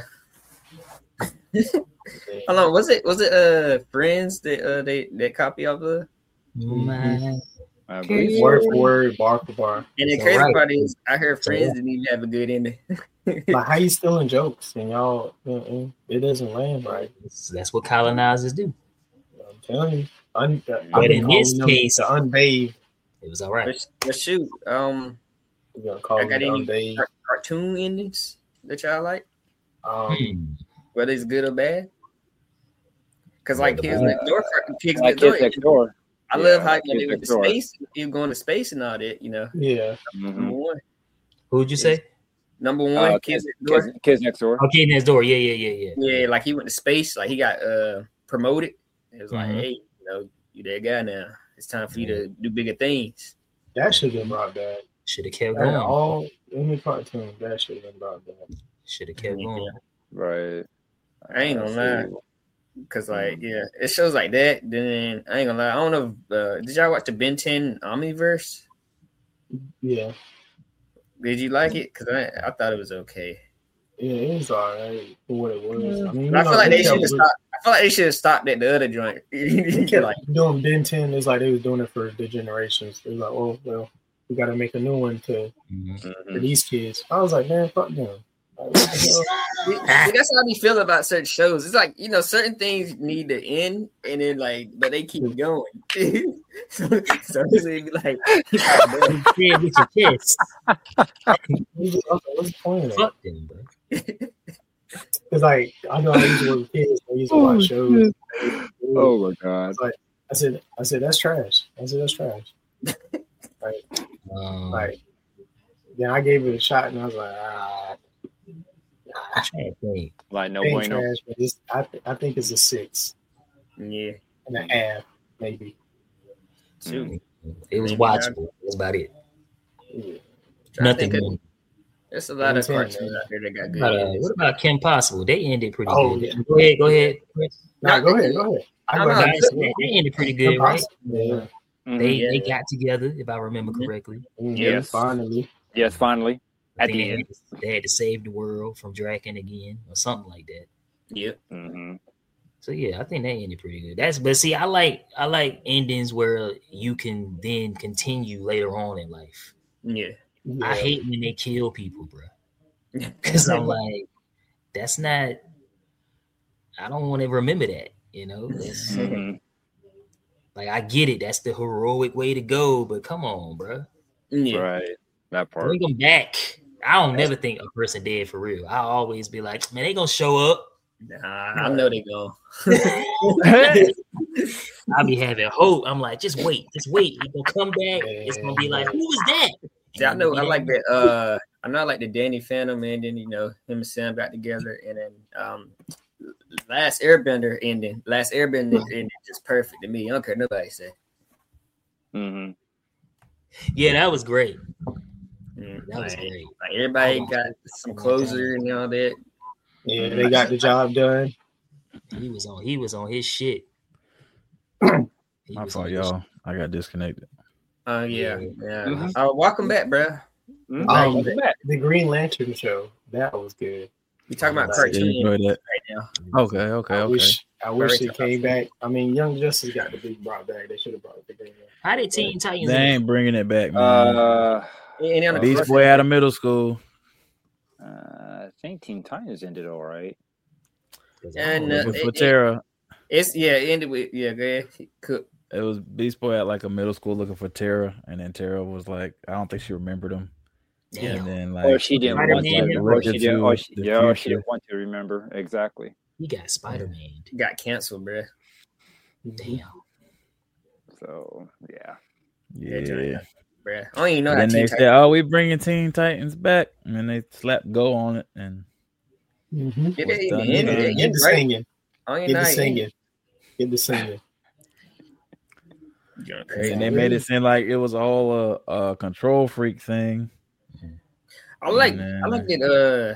Hold on, was it was it uh Friends that uh they that copy of the My- I believe so. Word for word, bar for bar. and the So, crazy right. part is I heard So, Friends yeah. didn't even have a good ending. Like, how you stealing jokes and y'all, uh-uh, it doesn't land right. That's, that's what colonizers do. I'm telling you. Un- But I've been in this calling them case- the unbathed. It was all right. But, but shoot, um, We're gonna call I them got the any- unbathed. car- cartoon endings that y'all like, Um, Hmm. whether it's good or bad. Because Yeah, like the Kids bad. Next Door, Kids Like Next Door, Kids Next Door. I Yeah, love how like you know, they Kids went to Next Door. space. You going to space and all that, you know. yeah. Mm-hmm. Number one, Who'd you say? number one, Uh, Kids kids, Next Door. kids, kids Next Door. Okay, next door. Yeah, yeah, yeah, yeah. Yeah, like he went to space, like he got uh promoted. It was like, Mhm. hey, you know, you that guy now. It's time for you to do bigger things. That should have been brought back. Should have kept That going. all in the cartoon, that should have been brought back. Should have kept Yeah. going. Right. I ain't gonna Uh, lie. see. Cause like, yeah, it shows like that. Then I ain't gonna lie. I don't know. If, uh, did y'all watch the Ben ten Omniverse? Yeah. Did you like it? Cause I I thought it was okay. Yeah, it was all right for what it was. I mean, you But I know, feel like they kept- should have stopped. I feel like they should have stopped at the other joint. They kept like, doing Ben ten. It's like they was doing it for the generations. It was like, oh well, we got to make a new one to Mhm. for Mhm. these kids. I was like, man, fuck them. Like, what the hell? see, that's how we feel about certain shows. It's like, you know, certain things need to end, and then like, but they keep going. so, so it's like, Yeah, with your kids. What's the what's the point of that? Fuck them, bro. It's like I know I used to work with kids. I used to watch shows. Oh my god. I said, I said that's trash. I said that's trash. Like, Um, like Then I gave it a shot, and I was like, ah, I'm trying to think. Like no ain't bueno. trash, but it's, I, th- I think it's a six Yeah. and a half, maybe. Shoot. It was Maybe watchable. That's about it. Yeah. I Nothing think more. There's a lot of Yeah, cartoons man. out there that got What good. about, uh, endings. what about Kim Possible? They ended pretty Oh, good. yeah. Go ahead, go ahead. Chris. Nah, go ahead, go ahead. I No, go no, ahead. Guys, they, they ended pretty good, right? Yeah. Mhm. They Yeah. they got together, if I remember correctly. Mhm, Yes. Finally. Yes, finally. I At think the they had, end. to, they had to save the world from Draken again, or something like that. Yep. Mm-hmm. So yeah, I think they ended pretty good. That's but see, I like I like endings where you can then continue later on in life. Yeah. Yeah. I hate when they kill people, bro. Because I'm like, that's not. I don't want to remember that. You know, it's, Mm-hmm. like I get it. That's the heroic way to go, but come on, bro. Yeah. Right. That part. Bring them back. I don't never think a person dead for real. I always be like, man, they gonna show up. Nah, I know they go. I be having hope. I'm like, just wait, just wait. He gonna come back. It's gonna be like, who was that? See, I know I like that. Uh, I know I like the Danny Phantom ending. You know, him and Sam got together, and then um, Last Airbender ending. Last Airbender ending just perfect to me. I don't care what nobody say. Mm-hmm. Yeah, that was great. Mm, That was like, great. like everybody got some closure and all that. Yeah, they got the job done. He was on. He was on his shit. He My was fault, on his y'all. I got disconnected. Oh yeah, Yeah. yeah. Mhm. Uh, welcome back, bro. Mm-hmm. Um, Welcome back. The Green Lantern show, that was good. We talking about Yeah, Yeah, cartoon you enjoyed that? right now. Okay, okay, I okay. wish I wish Very it came back. I mean, Young Justice got the big brought back. They should have brought the Green Lantern. How did Teen Titans? They end? ain't bringing it back, man. Uh, Any on the Beast cross- Boy out of middle school. uh, I think Teen Titans ended all right. 'Cause I don't And, know. uh, Looking for it- it- Terra. It's yeah, it ended with yeah, go ahead. Cook. It was Beast Boy at like a middle school looking for Terra, and then Terra was like, I don't think she remembered him. Damn. And then like, Or she didn't Spider-Man want him? to. look Or she didn't. into Or she, the yeah, or she future. didn't want to remember exactly. He got Spider Man. Got canceled, bro. Damn. So yeah. Yeah. Bruh. I don't even know And how then they Teen said, Titans. "Oh, we bringing Teen Titans back," and then they slapped go on it, and Mm-hmm. Get was it, done. end it, Yeah. end Get it the right. singing. I don't even Get know the how it ended. singing. Get the singing. Going and crazy. they made it seem like it was all a, a control freak thing. I like, Man. I like it. Uh,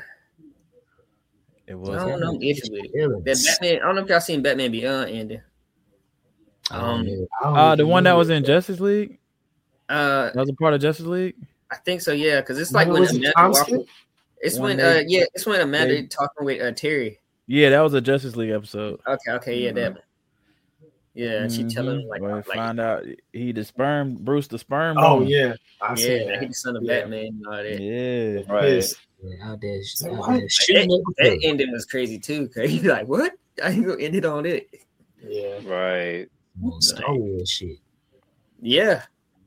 It I was. don't know, I'm iffy with it. That Villains. Batman. I don't know if y'all seen Batman Beyond ending. I don't Um, know. I don't Uh, the even one that know was it. in Justice League. Uh, That was a part of Justice League. I think so. Yeah, because it's like No, when was it Amanda Tom Waller- Skip? It's When when they- uh yeah, it's when Amanda they- talking with uh Terry. Yeah, that was a Justice League episode. Okay, okay, yeah, that one. Yeah, and she telling him Mhm. like, Where like they find out he the sperm, Bruce the sperm. Oh donor. yeah, I yeah, see that he that. the son of Yeah. Batman and all that. yeah. Right. Yes. Yeah, out there, So out what? there Like, shooting that, up that the ending was crazy too. Cause you like, what? I ain't gonna end it on it. Yeah. Right. on Star Wars shit. Yeah.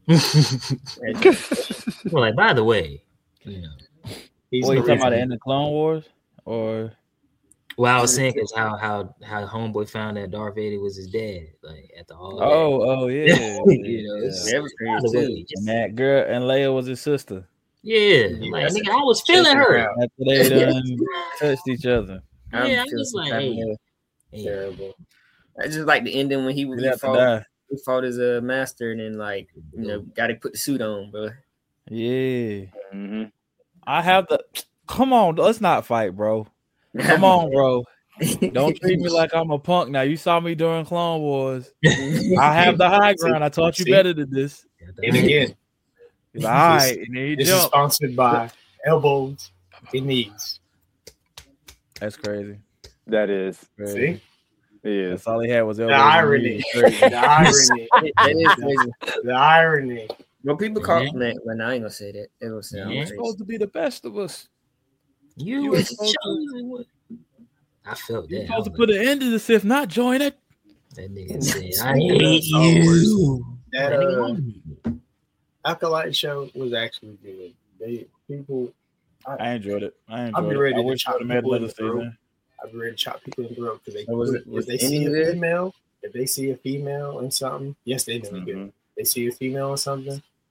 Well, like, by the way, you know, He's What you the talking about? The reason. end of Clone Wars, or well, I was saying because how how how Homeboy found that Darth Vader was his dad, like at the all. oh, oh yeah, You know, it's- yeah. That was by the crazy way, too. just- And that girl and Leia was his sister. yeah, Yeah, like that's nigga, I was feeling Chasing her. around. After they done touched each other. I'm Yeah, I feeling was some like, type of hey. way. Hey, Terrible. I just like the ending when he, He he have to fought die. he fought his uh, master and then like you know got to put the suit on, bro. Yeah, Mm-hmm. I have the. Come on, let's not fight, bro. Come on, bro. Don't treat me like I'm a punk. Now you saw me during Clone Wars. I have the high ground. I taught you See? better than this. And again, He's like, all right, and then he this is jumped. sponsored by Elbows and Knees. That's crazy. That is. Crazy. See? It is. That's all he had was The elbows and irony. knees. The irony. that is crazy. The irony. Well, people call Yeah. man. Well, I ain't gonna say that. It gonna sound Yeah. You're crazy. supposed to be the best of us. You You was were supposed to- chosen one. I felt You're that. I supposed to was put like, an end to the Sith, not join it. that nigga said, I Speaking of hate Star Wars, you. That That nigga uh, hate me. Acolyte show was actually good. They people, I enjoyed it. I I'll enjoyed be it. ready I to wish chop I would have made people in another the throat. season. I'd be ready to chop people in the throat because they Was it- if was they the see a ending good? female, if they see a female in something, yes, they know Mhm. good. They see a female in something,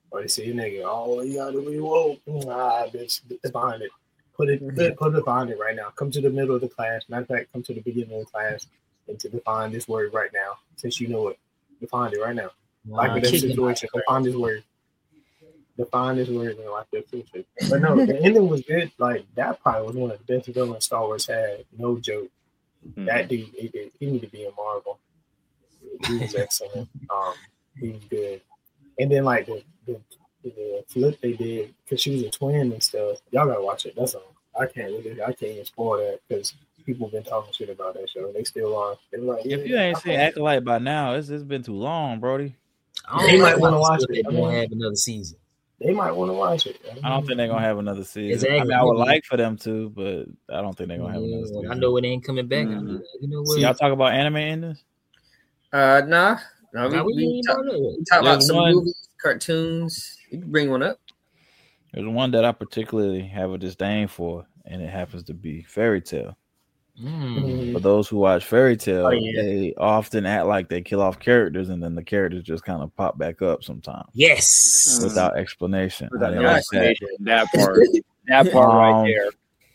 Or they say, nigga, oh, you gotta be woke. Ah, bitch, define it. Put it, put, put define it right now. Come to the middle of the class. Matter of fact, come to the beginning of the class and to define this word right now. Since you know it, define it right now. Like with that situation, define this word. Define this word in like that situation. But no, the ending was good. Like that probably was one of the best villains Star Wars had. No joke. Mm-hmm. That dude, he, did, he needed to be in Marvel. He was excellent. Um, he was good. And then like the the, the flip they did because she was a twin and stuff. Y'all gotta watch it. That's all. I can't really. I can't even spoil that because people been talking shit about that show. They still are. They're like, if yeah, you ain't seen Acolyte by now, it's it's been too long, Brody. They might want to watch it. They won't have another season. They might want to watch it. I don't think they're gonna have another season. Exactly. I mean, I would like for them to, but I don't think they're gonna have another season. I know it ain't coming back. Mm-hmm. I mean, you know what? So y'all talk about anime endings? Uh, nah. No, we, Nah, we we, ain't talk, about it. we talk about There's some one- movies, cartoons. You can bring one up. There's one that I particularly have a disdain for, and it happens to be Fairy Tail. Mm. For those who watch Fairy Tail, Oh, yeah. they often act like they kill off characters, and then the characters just kind of pop back up sometimes Yes. without explanation. I didn't No like that. explanation. That part, that part Um, right there.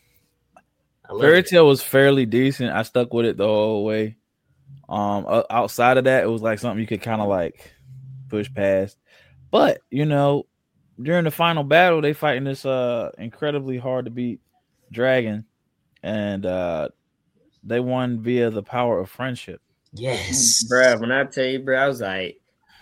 I love Fairy it. Tail was fairly decent. I stuck with it the whole way. Um, o- outside of that, it was like something you could kind of like push past. But you know, during the final battle, they fighting this uh incredibly hard to beat dragon, and uh they won via the power of friendship. Yes. Bruh, when I tell you, bro, I was like,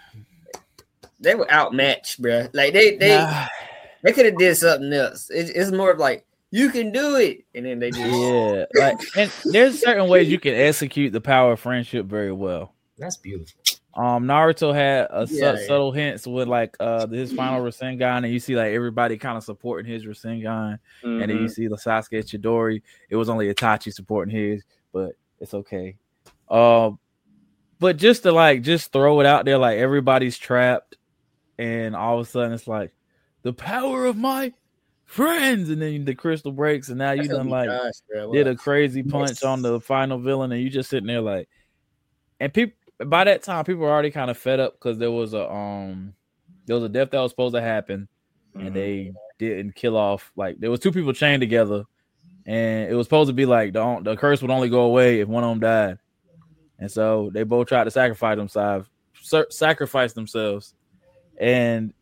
they were outmatched, bro. Like they they Nah. they could have did something else. It, it's more of like you can do it, and then they just Yeah, like, and there's certain ways you can execute the power of friendship very well. That's beautiful. Um, Naruto had a su- Yeah, yeah. subtle hints with like uh his final Rasengan, and you see like everybody kind of supporting his Rasengan, and then you Mhm. see the Sasuke Chidori. It was only Itachi supporting his, but it's okay. Um, but just to like just throw it out there, like everybody's trapped, and all of a sudden it's like the power of my friends, and then the crystal breaks, and now you That's done gonna be like nice, bro. did Wow. a crazy punch Yes. on the final villain, and you just sitting there like, and people by that time people were already kind of fed up because there was a um there was a death that was supposed to happen, Mhm. and they didn't kill off. Like there was two people chained together, and it was supposed to be like the the curse would only go away if one of them died, and so they both tried to sacrifice themselves, sacrifice themselves, and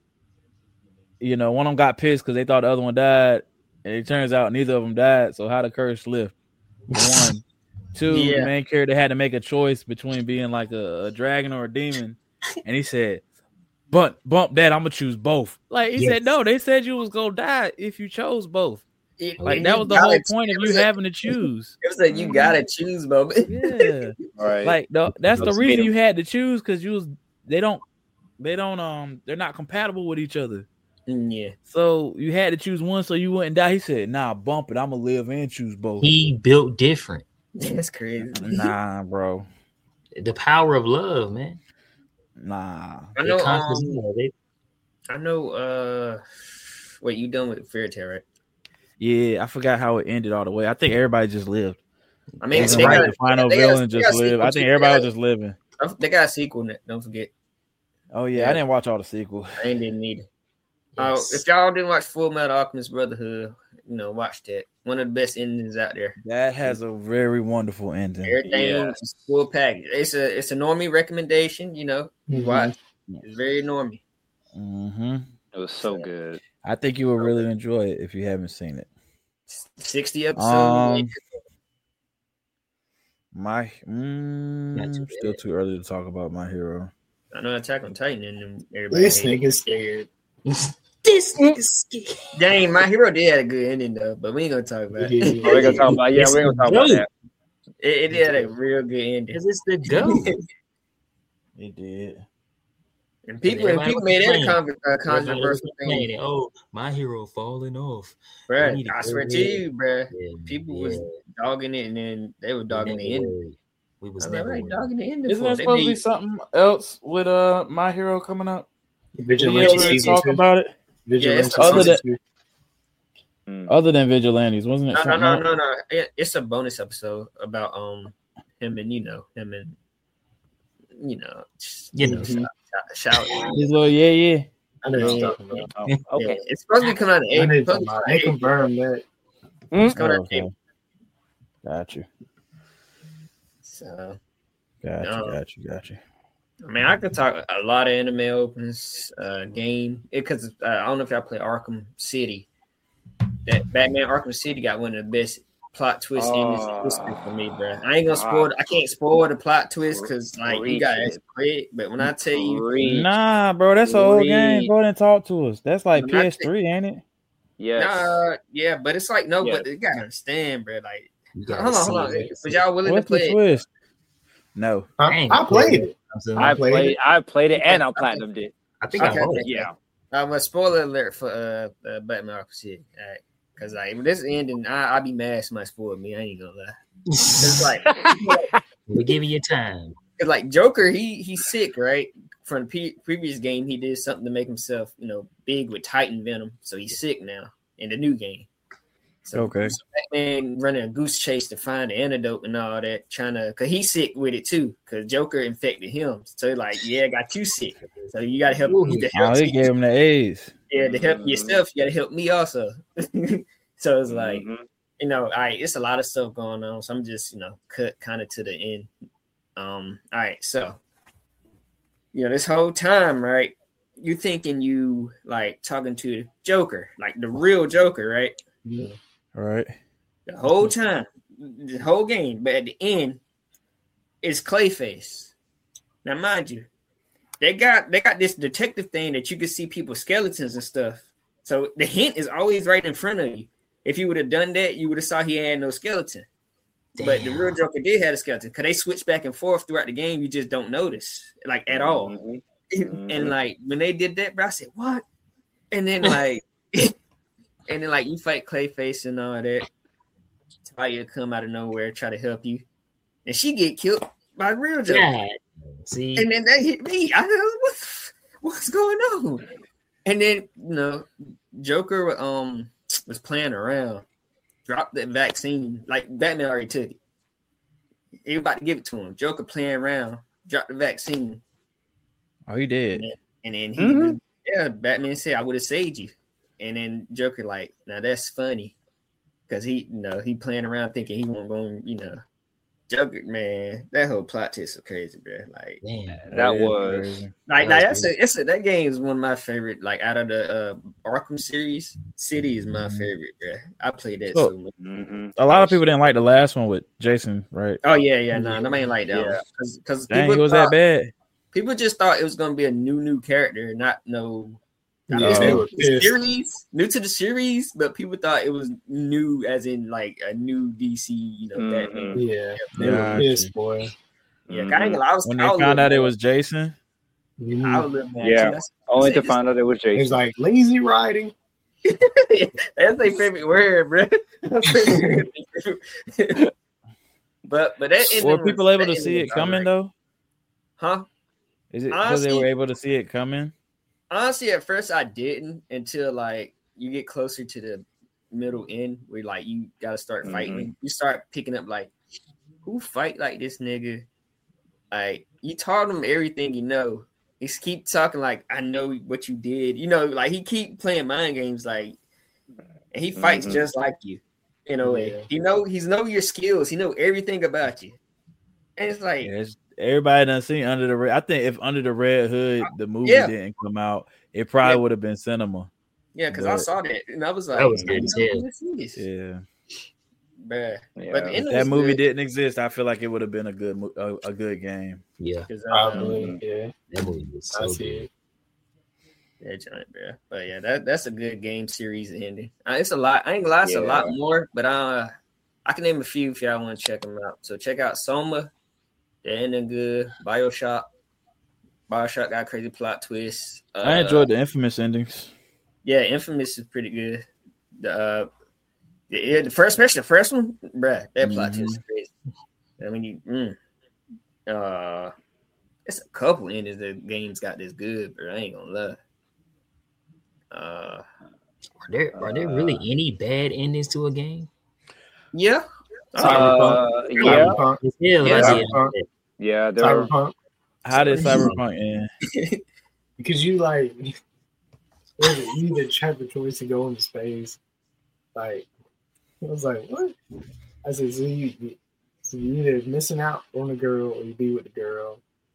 you know one of them got pissed because they thought the other one died, and it turns out neither of them died. So how the curse lift? One. Two, Yeah. the main character had to make a choice between being like a, a dragon or a demon, and he said, "Bump, bump that. I'm gonna choose both." Like he Yes. said, "No, they said you was gonna die if you chose both." It- Like and that you was the gotta- whole point of it you was a- having to choose. It was like you gotta choose, moment. Yeah, Right. like the, that's the Those reason made you had to choose because you was they don't they don't um they're not compatible with each other. Yeah. So you had to choose one so you wouldn't die. He said, "Nah, bump it. I'm gonna live and choose both." He built different. That's crazy. Nah, bro. The power of love, man. Nah. I It know. conquers Um, love. It- I know. Uh, wait, you done with Fairy Tail, right? Yeah, I forgot how it ended all the way. I think everybody just lived. I mean, Wasn't they right. got, The final they got- villain they just got lived. sequel I too. think They everybody got- was just living. They got a sequel. Now, don't forget. Oh yeah, Yeah. I didn't watch all the sequel. I ain't didn't need it. Uh, Yes. if y'all didn't watch Full Metal Alchemist Brotherhood, you know, watch that. One of the best endings out there. That has a very wonderful ending. Everything Yeah. is full package. It's a it's a normie recommendation. You know, Mhm. watch. It's very normie. hmm It was so good. I think you will really enjoy it if you haven't seen it. Sixty episodes. Um, my Not mm, too still too early to talk about My Hero. I know Attack on Titan and them- everybody. This hate it. nigga scared. This nigga scared. Dang, My Hero did have a good ending though, but we ain't gonna talk about it. Yeah. Oh, we're gonna talk about yeah, It's we're gonna talk a about joke. that. It, it had a real good ending. Because it's the goat. It did. And people, and Everybody people was made that a complaining. con- uh, Everybody was controversial thing, complaining, oh, my hero falling off. bro. we need to I go swear to ahead. you, bro. Yeah, People yeah. was dogging it, and then they were dogging the Never ending. worried. We I was was like, never right, worried. dogging the ending. Isn't for? there They supposed to be did- something else with uh My Hero coming up? Did we Vigilante ever season talk two. about it? Vigilante it's other season than- two. Mm. Other than Vigilantes, wasn't it? No, no, something no, else? no, no. It, it's a bonus episode about um him and you know him and you know just, You you know. know shout, shout. His little yeah, yeah. I know what Yeah. you're talking about. Oh, Yeah, okay. it's supposed to be coming out in I know April. you're It's talking supposed to about. be They April. confirmed that. It's coming out in Okay. April. Got you. So, Got you. Um, Got you. Got you. I mean, I could talk a lot of anime opens, uh, game. Because uh, I don't know if y'all play Arkham City. That Batman Arkham City got one of the best plot twists in this Oh. history for me, bro. I ain't gonna spoil. I can't spoil the plot twist because like you Preach gotta it. play it. But when I tell you, Preach. Nah, bro, that's an old game. Read. Go ahead and talk to us. That's like When P I S three, ain't it? Yes. nah, yeah, but it's like no, Yes. but you gotta understand, bro. Like, You gotta hold on, see hold on. it. Was y'all willing What's to play the it? twist? No. I, Dang. I played it. I played played. it. I played it, and I platinumed it. I think Okay. I bought it. Yeah. Uh, well, spoiler alert for uh, uh Batman Arkham City. All right. Cause like if this ending, I I be mad if somebody spoiled me. I ain't gonna lie. It's like, We're giving you time. cause like Joker, he he's sick, right? From the pe- previous game, he did something to make himself, you know, big with Titan Venom, so he's sick now in the new game. So, Okay. so Batman running a goose chase to find the antidote and all that, trying to, cause he's sick with it too, cause Joker infected him. So like, yeah, got you sick. So you gotta help. Ooh. You to Oh, help he gave him the AIDS. yeah, to help yourself, you gotta help me also. So it's like, Mhm. you know, all right, it's a lot of stuff going on. So I'm just, you know, cut kind of to the end. Um, all right, so you know, this whole time, right? You thinking you like talking to the Joker, like the real Joker, right? Yeah. All right. The whole time, the whole game, but at the end, it's Clayface. Now, mind you, they got they got this detective thing that you can see people's skeletons and stuff. So the hint is always right in front of you. If you would have done that, you would have saw he had no skeleton. But the Damn. real Joker did have a skeleton because they switch back and forth throughout the game. You just don't notice, like at all. Mhm. And like when they did that, bro, I said, "What?" And then like, and then like you fight Clayface and all that. Talia come out of nowhere, try to help you, and she get killed by the real Joker. God. See, And then that hit me. I know what's what's going on. And then you know, Joker um was playing around, dropped the vaccine. Like Batman already took it. He was about to give it to him. Joker playing around, dropped the vaccine, Oh, he did. and then he Mhm. yeah, Batman said, "I would have saved you." And then Joker like, now that's funny, because he you know he playing around thinking he won't go, you know. Joker, man, that whole plot twist is crazy, bro. Like, damn. That is was. crazy. Like, That like was that's a, it's a, that game is one of my favorite. Like out of the uh, Arkham series, City is my Mhm. favorite. Bro. I played that So- so much. Mhm. A lot of people didn't like the last one with Jason, right? Oh yeah, yeah, nah, no, I ain't like that Yeah. one because because Dang, people it was thought, that bad. people just thought it was gonna be a new new character, not no. Yeah, it's they new were to the pissed. series, new to the series, but people thought it was new, as in like a new D C, you know, Mhm. Batman. Yeah, they Got were pissed, you. boy. Yeah, Mhm. I ain't gonna lie, I was When I they was a found little out it mad. was Jason, Mhm. I was a little mad. Yeah. too. That's- Only to It's- find out it was It's Jason. like lazy writing. That's their favorite word, bro. but but that ending were was- people able that to see ending it was coming alright. though? Huh? Is it because they Honestly- were able to see it coming? Honestly, at first I didn't until like you get closer to the middle end where like you gotta start fighting. Mhm. You start picking up like who fight like this nigga? Like you taught him everything you know. He keep talking like I know what you did. You know, like he keep playing mind games like and he fights Mhm. just like you in a way. Yeah. He know he's know your skills, he know everything about you. And it's like Yeah, it's, everybody done seen Under the Red. I think if Under the Red Hood the movie Yeah. didn't come out, it probably Yeah. would have been cinema. yeah, because I But- saw that and I was like, That was good as I know hell. who this is. Yeah, Bruh. Yeah. But the if ending that was movie good, didn't exist, I feel like it would have been a good mo- a, a good game. Yeah, 'cause, uh, Probably, yeah. that movie was I so see good. it. Yeah, giant, bro. But yeah, that, that's a good game series ending. Uh, it's a lot. I ain't gonna lie, it's a lot Yeah. more, but uh, I can name a few if y'all want to check them out. So check out Soma. The ending good. BioShock. BioShock got a crazy plot twist. Uh, I enjoyed the Infamous endings. Yeah, Infamous is pretty good. The uh, yeah, the first, especially the first one, bruh, that plot twist is crazy. I mean, you, mm, uh, it's a couple endings that games got this good, but I ain't gonna lie. Uh, Are there are there really any bad endings to a game? yeah, Uh, yeah. Cyberpunk. It's still Yeah, like, Cyberpunk. Yeah. There are. Cyberpunk. How did Cyberpunk end? Because you like You either have the choice to go into space. Like, I was like, what? I said, so you, so you either missing out on a girl or you be with the girl.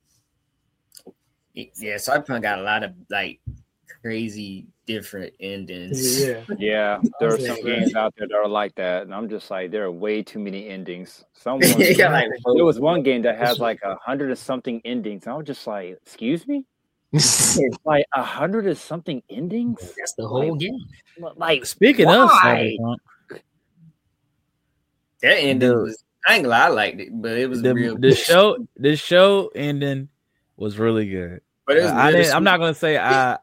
Yeah, Cyberpunk got a lot of like crazy different endings. Yeah. Yeah, there are Yeah, some right. games out there that are like that, and I'm just like, there are way too many endings. Someone, Yeah, like, there was one game that has like a hundred and something endings, and I was just like, excuse me, like a hundred and something endings. That's the whole game. Like, Speaking of why? Cyberpunk, that ending The- was. I ain't gonna lie, I liked it, but it was the, real. the show the show ending was really good. but it was Uh, I didn't, I'm bittersweet. not gonna say I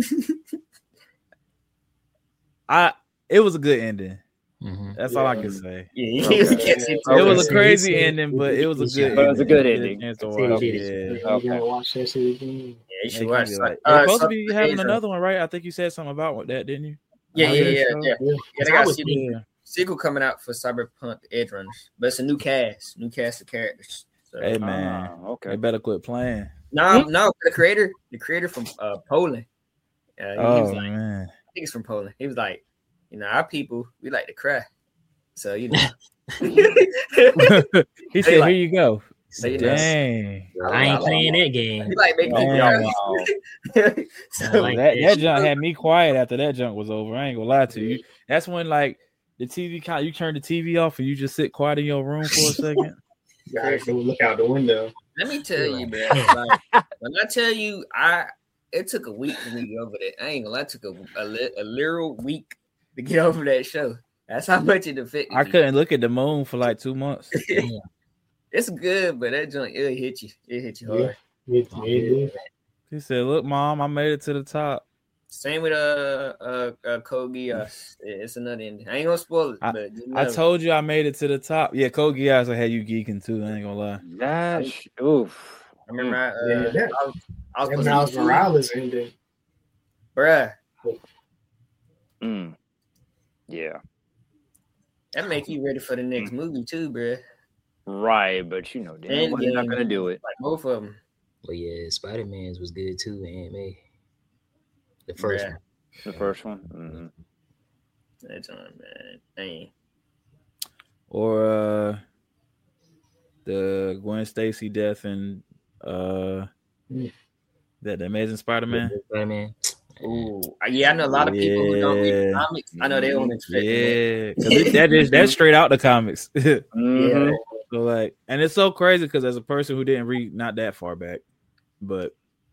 I it was a good ending. Mhm. That's all I can say. Yeah, he was Okay. catching It was Okay. a crazy ending, but it was a good. But it was a good Get ending. chance to It's watch. a- Yeah. You Okay. gotta watch that shit again. Yeah, you should Make watch. you it. like- Uh, They're supposed to be Southern having Asia. another one, right? I think you said something about that, didn't you? Yeah, yeah, Another yeah, show? yeah. Yeah. Yeah, they I got was sequel, Yeah. sequel coming out for Cyberpunk Edge Runners, but it's a new cast, new cast of characters. So, Hey man, Ah, they okay. better quit playing. no, no, the creator, the creator from uh, Poland. Uh, he Oh was like, I man, think it's from Poland. He was like, you know, our people, we like to cry. So you know, he said, like- "Here you go." so you know, Dang, I ain't playing that game. he like making Oh, people wow. cry. I so, like that that that shit. junk had me quiet after that junk was over. I ain't gonna lie to you. That's when like the T V, kind you turn the T V off and you just sit quiet in your room for a second. You gotta go look out the window. let me tell you, bro. Like, when I tell you, I it took a week for me to get over that. I ain't gonna lie, it took a a, li- a literal week to get over that show. That's how much it affected I me. couldn't look at the moon for like two months. It's good, but that joint it'll hit you. It hit you hard. It- it- He said, "Look, mom, I made it to the top." Same with uh uh, uh Code Geass. It's another ending. I ain't gonna spoil it, but you know, I told you I made it to the top. Yeah, Code Geass, I had you geeking too. I ain't gonna lie. That's oof. I remember I, uh, Yeah, that- I was, I was And supposed Miles to be- Morales ending. bruh. Mm. Yeah. That make you ready for the next movie too, bruh. Right, but you know, damn well they're not Endgame. gonna do it. Like both of them. But yeah, Spider Man's was good too. Aunt May, the first Bruh. one. The first one. Mhm. That's on, man. Dang. Or uh the Gwen Stacy death and uh Yeah. that the Amazing Spider-Man. Spider Man. Ooh, yeah, I know a lot of people who don't read the Yeah. comics. I know they don't expect it. Yeah, 'cause it, that is that's straight out the comics. Mhm. So like, and it's so crazy because as a person who didn't read not that far back, but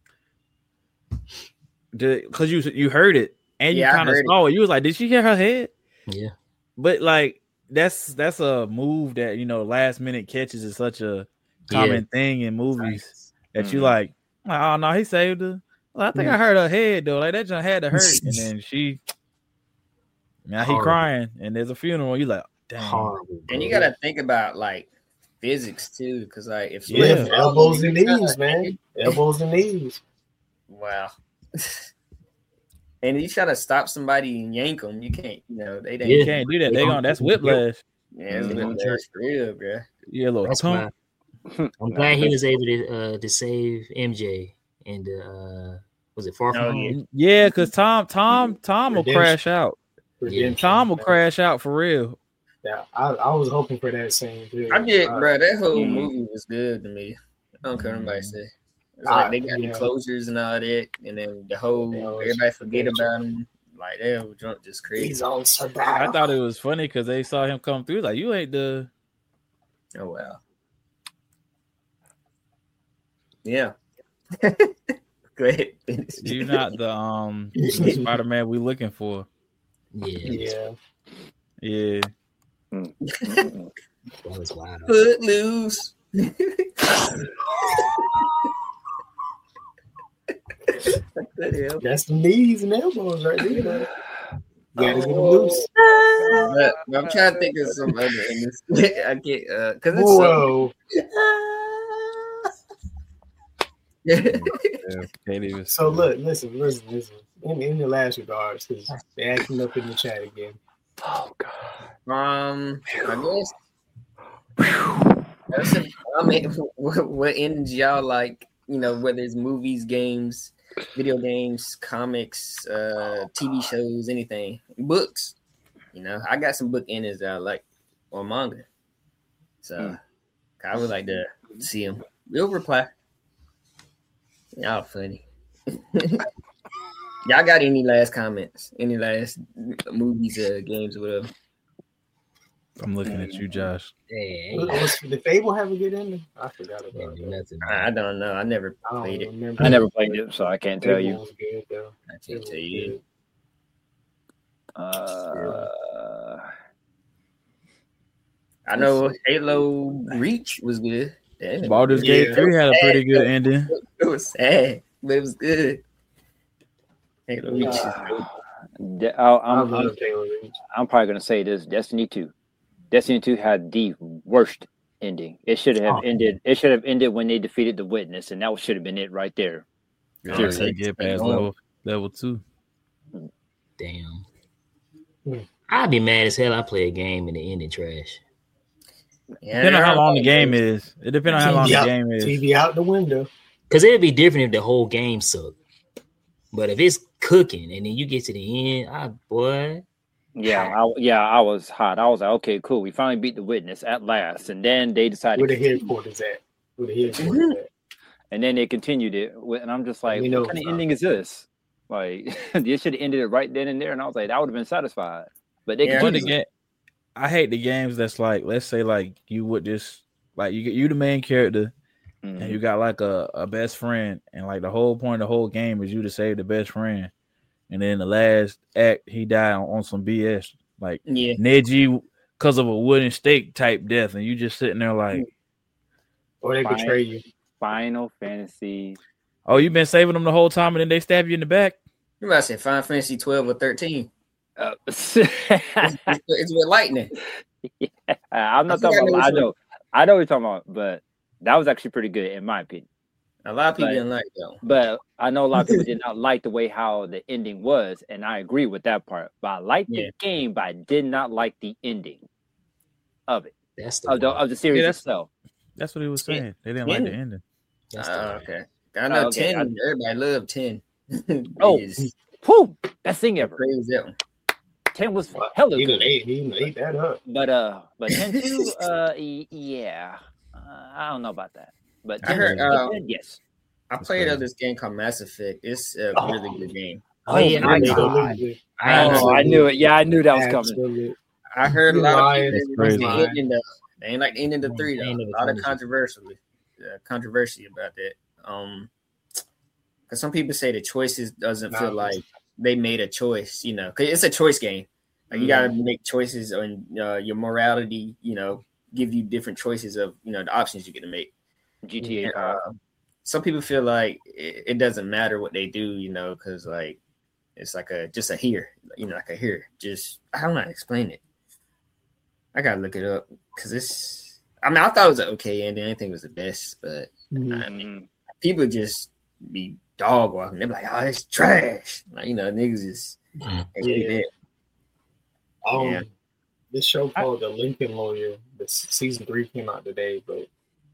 because you you heard it and you Yeah, I kind of heard saw it. you was like, did she hit her head? Yeah. But like that's that's a move that you know last minute catches is such a common thing in movies that you Mhm. like. Oh no, he saved her. Well, I think I heard her head though. Like that just had to hurt, and then she now he Horrible. crying, and there's a funeral. You like, damn. Horrible. And you bro. gotta think about like physics too, because like if Yeah. if- Elbows and knees, man. Elbows and knees. Wow. And you try to stop somebody and yank them, you can't. You know they You don't. Yeah. can't do that. They gonna that's whiplash. Yeah, it's They a don't bit jerk. for real, bro. Yeah, a little That's tump. why I'm glad he was able to uh to save M J and uh was it Far From Oh, Home? Yeah, because Tom, Tom, Tom will Redemption. crash out. Redemption, Tom will man. crash out for real. Yeah, I, I was hoping for that scene too. I did, Uh, bro. That whole Mhm. movie was good to me. I don't care what anybody say. It's Ah, like they got yeah. the closures and all that, and then the whole Yeah, it was- everybody forget about him. Like they were drunk just crazy. He's on I survival. thought it was funny because they saw him come through. Like, you ain't the. Oh wow. Yeah. Go ahead. Finish. You not the um Spider Man we looking for. Yeah, Yeah. Yeah. Mhm. that was wild. Footloose. What the hell? That's the knees and elbows right there. Man. You gotta get them Oh. loose. But, but I'm trying to think of some other endings. I get uh because it's so, Whoa. Can't even. So look, listen, listen, listen. In, in the last regards, because they acting up in the chat again. Oh god. um I guess that's a, I mean what, what endings y'all like, you know, whether it's movies, games, video games, comics, uh, T V shows, anything, books. You know, I got some book endings that I like or manga. So mm. I would like to see them. We'll reply. Y'all funny. Y'all got any last comments? Any last movies, uh, games, or whatever? I'm looking at you, Josh. Hey, did Fable have a good ending? I forgot about that. I don't know. I never played it. I never played it, so I can't tell you. Was good, though. I can't tell you. Uh, I know Halo Reach was good. Yeah. Baldur's Gate yeah. three had a pretty good ending. It was sad, but it was good. Halo Reach uh, is good. I'm, I'm, I'm probably gonna say this: Destiny two. Destiny two had the worst ending. It should have oh. ended. It should have ended when they defeated the Witness, and that should have been it right there. Yeah, Seriously, get past level level two. Damn. Hmm. I'd be mad as hell. I play a game and the ending trash. Yeah, depending on how long the game is. It depends on how long the game is. T V out the window. Because it'd be different if the whole game sucked. But if it's cooking and then you get to the end, ah, boy. Yeah, I, yeah, I was hot. I was like, okay, cool. We finally beat the Witness at last. And then they decided. Where the headquarters is at? Where the headquarters is at? And then they continued it. With, and I'm just like, what kind of ending is this? Like, they should have ended it right then and there. And I was like, I would have been satisfied. But they yeah, continued. Again, I hate the games that's like, let's say, like, you would just, like, you you the main character. Mm-hmm. And you got like a, a best friend, and like the whole point of the whole game is you to save the best friend. And then the last act, he died on, on some B S, like yeah. Neji because of a wooden stake type death, and you just sitting there like, or they betray you. Final Fantasy. Oh, you've been saving them the whole time, and then they stab you in the back. You might say Final Fantasy twelve or thirteen. Uh, it's, it's, it's with lightning. Yeah, I'm not I talking about. I know, I know what you're talking about, but. That was actually pretty good, in my opinion. A lot of people but, didn't like it, though. But I know a lot of people did not like the way how the ending was, and I agree with that part. But I liked yeah. the game, but I did not like the ending of it. That's the of, the, of the series yeah, itself. That's what he was saying. They didn't ten? like the ending. That's uh, okay. I know oh, okay. ten. I, everybody loved ten. Oh, whew, best thing ever. Crazy that one. ten was hella he good. Ate, he ate that up. But uh, but ten two, uh, yeah. Uh, I don't know about that, but I heard, uh, yes. I played uh, this game called Mass Effect. It's a oh. really good game. Oh yeah, I, I, I, oh, I knew it. Yeah, I knew that was coming. I heard a lot of people the ending the, they ain't like the ending of the three though. A lot of controversy, uh, controversy about that. Um, because some people say the choices doesn't feel like they made a choice. You know, because it's a choice game. Like you got to make choices on uh, your morality. You know. Give you different choices of, you know, the options you get to make. G T A. And, uh, some people feel like it, it doesn't matter what they do, you know, because like it's like a just a here, you know, like a here. Just I don't know how to explain it. I gotta look it up because it's. I mean, I thought it was an okay ending. I didn't think it was the best, but mm-hmm. I mean, people just be dog walking. They're like, "Oh, it's trash." Like you know, niggas is. Yeah. Um, yeah. This show called The Lincoln Lawyer. The season three came out today, but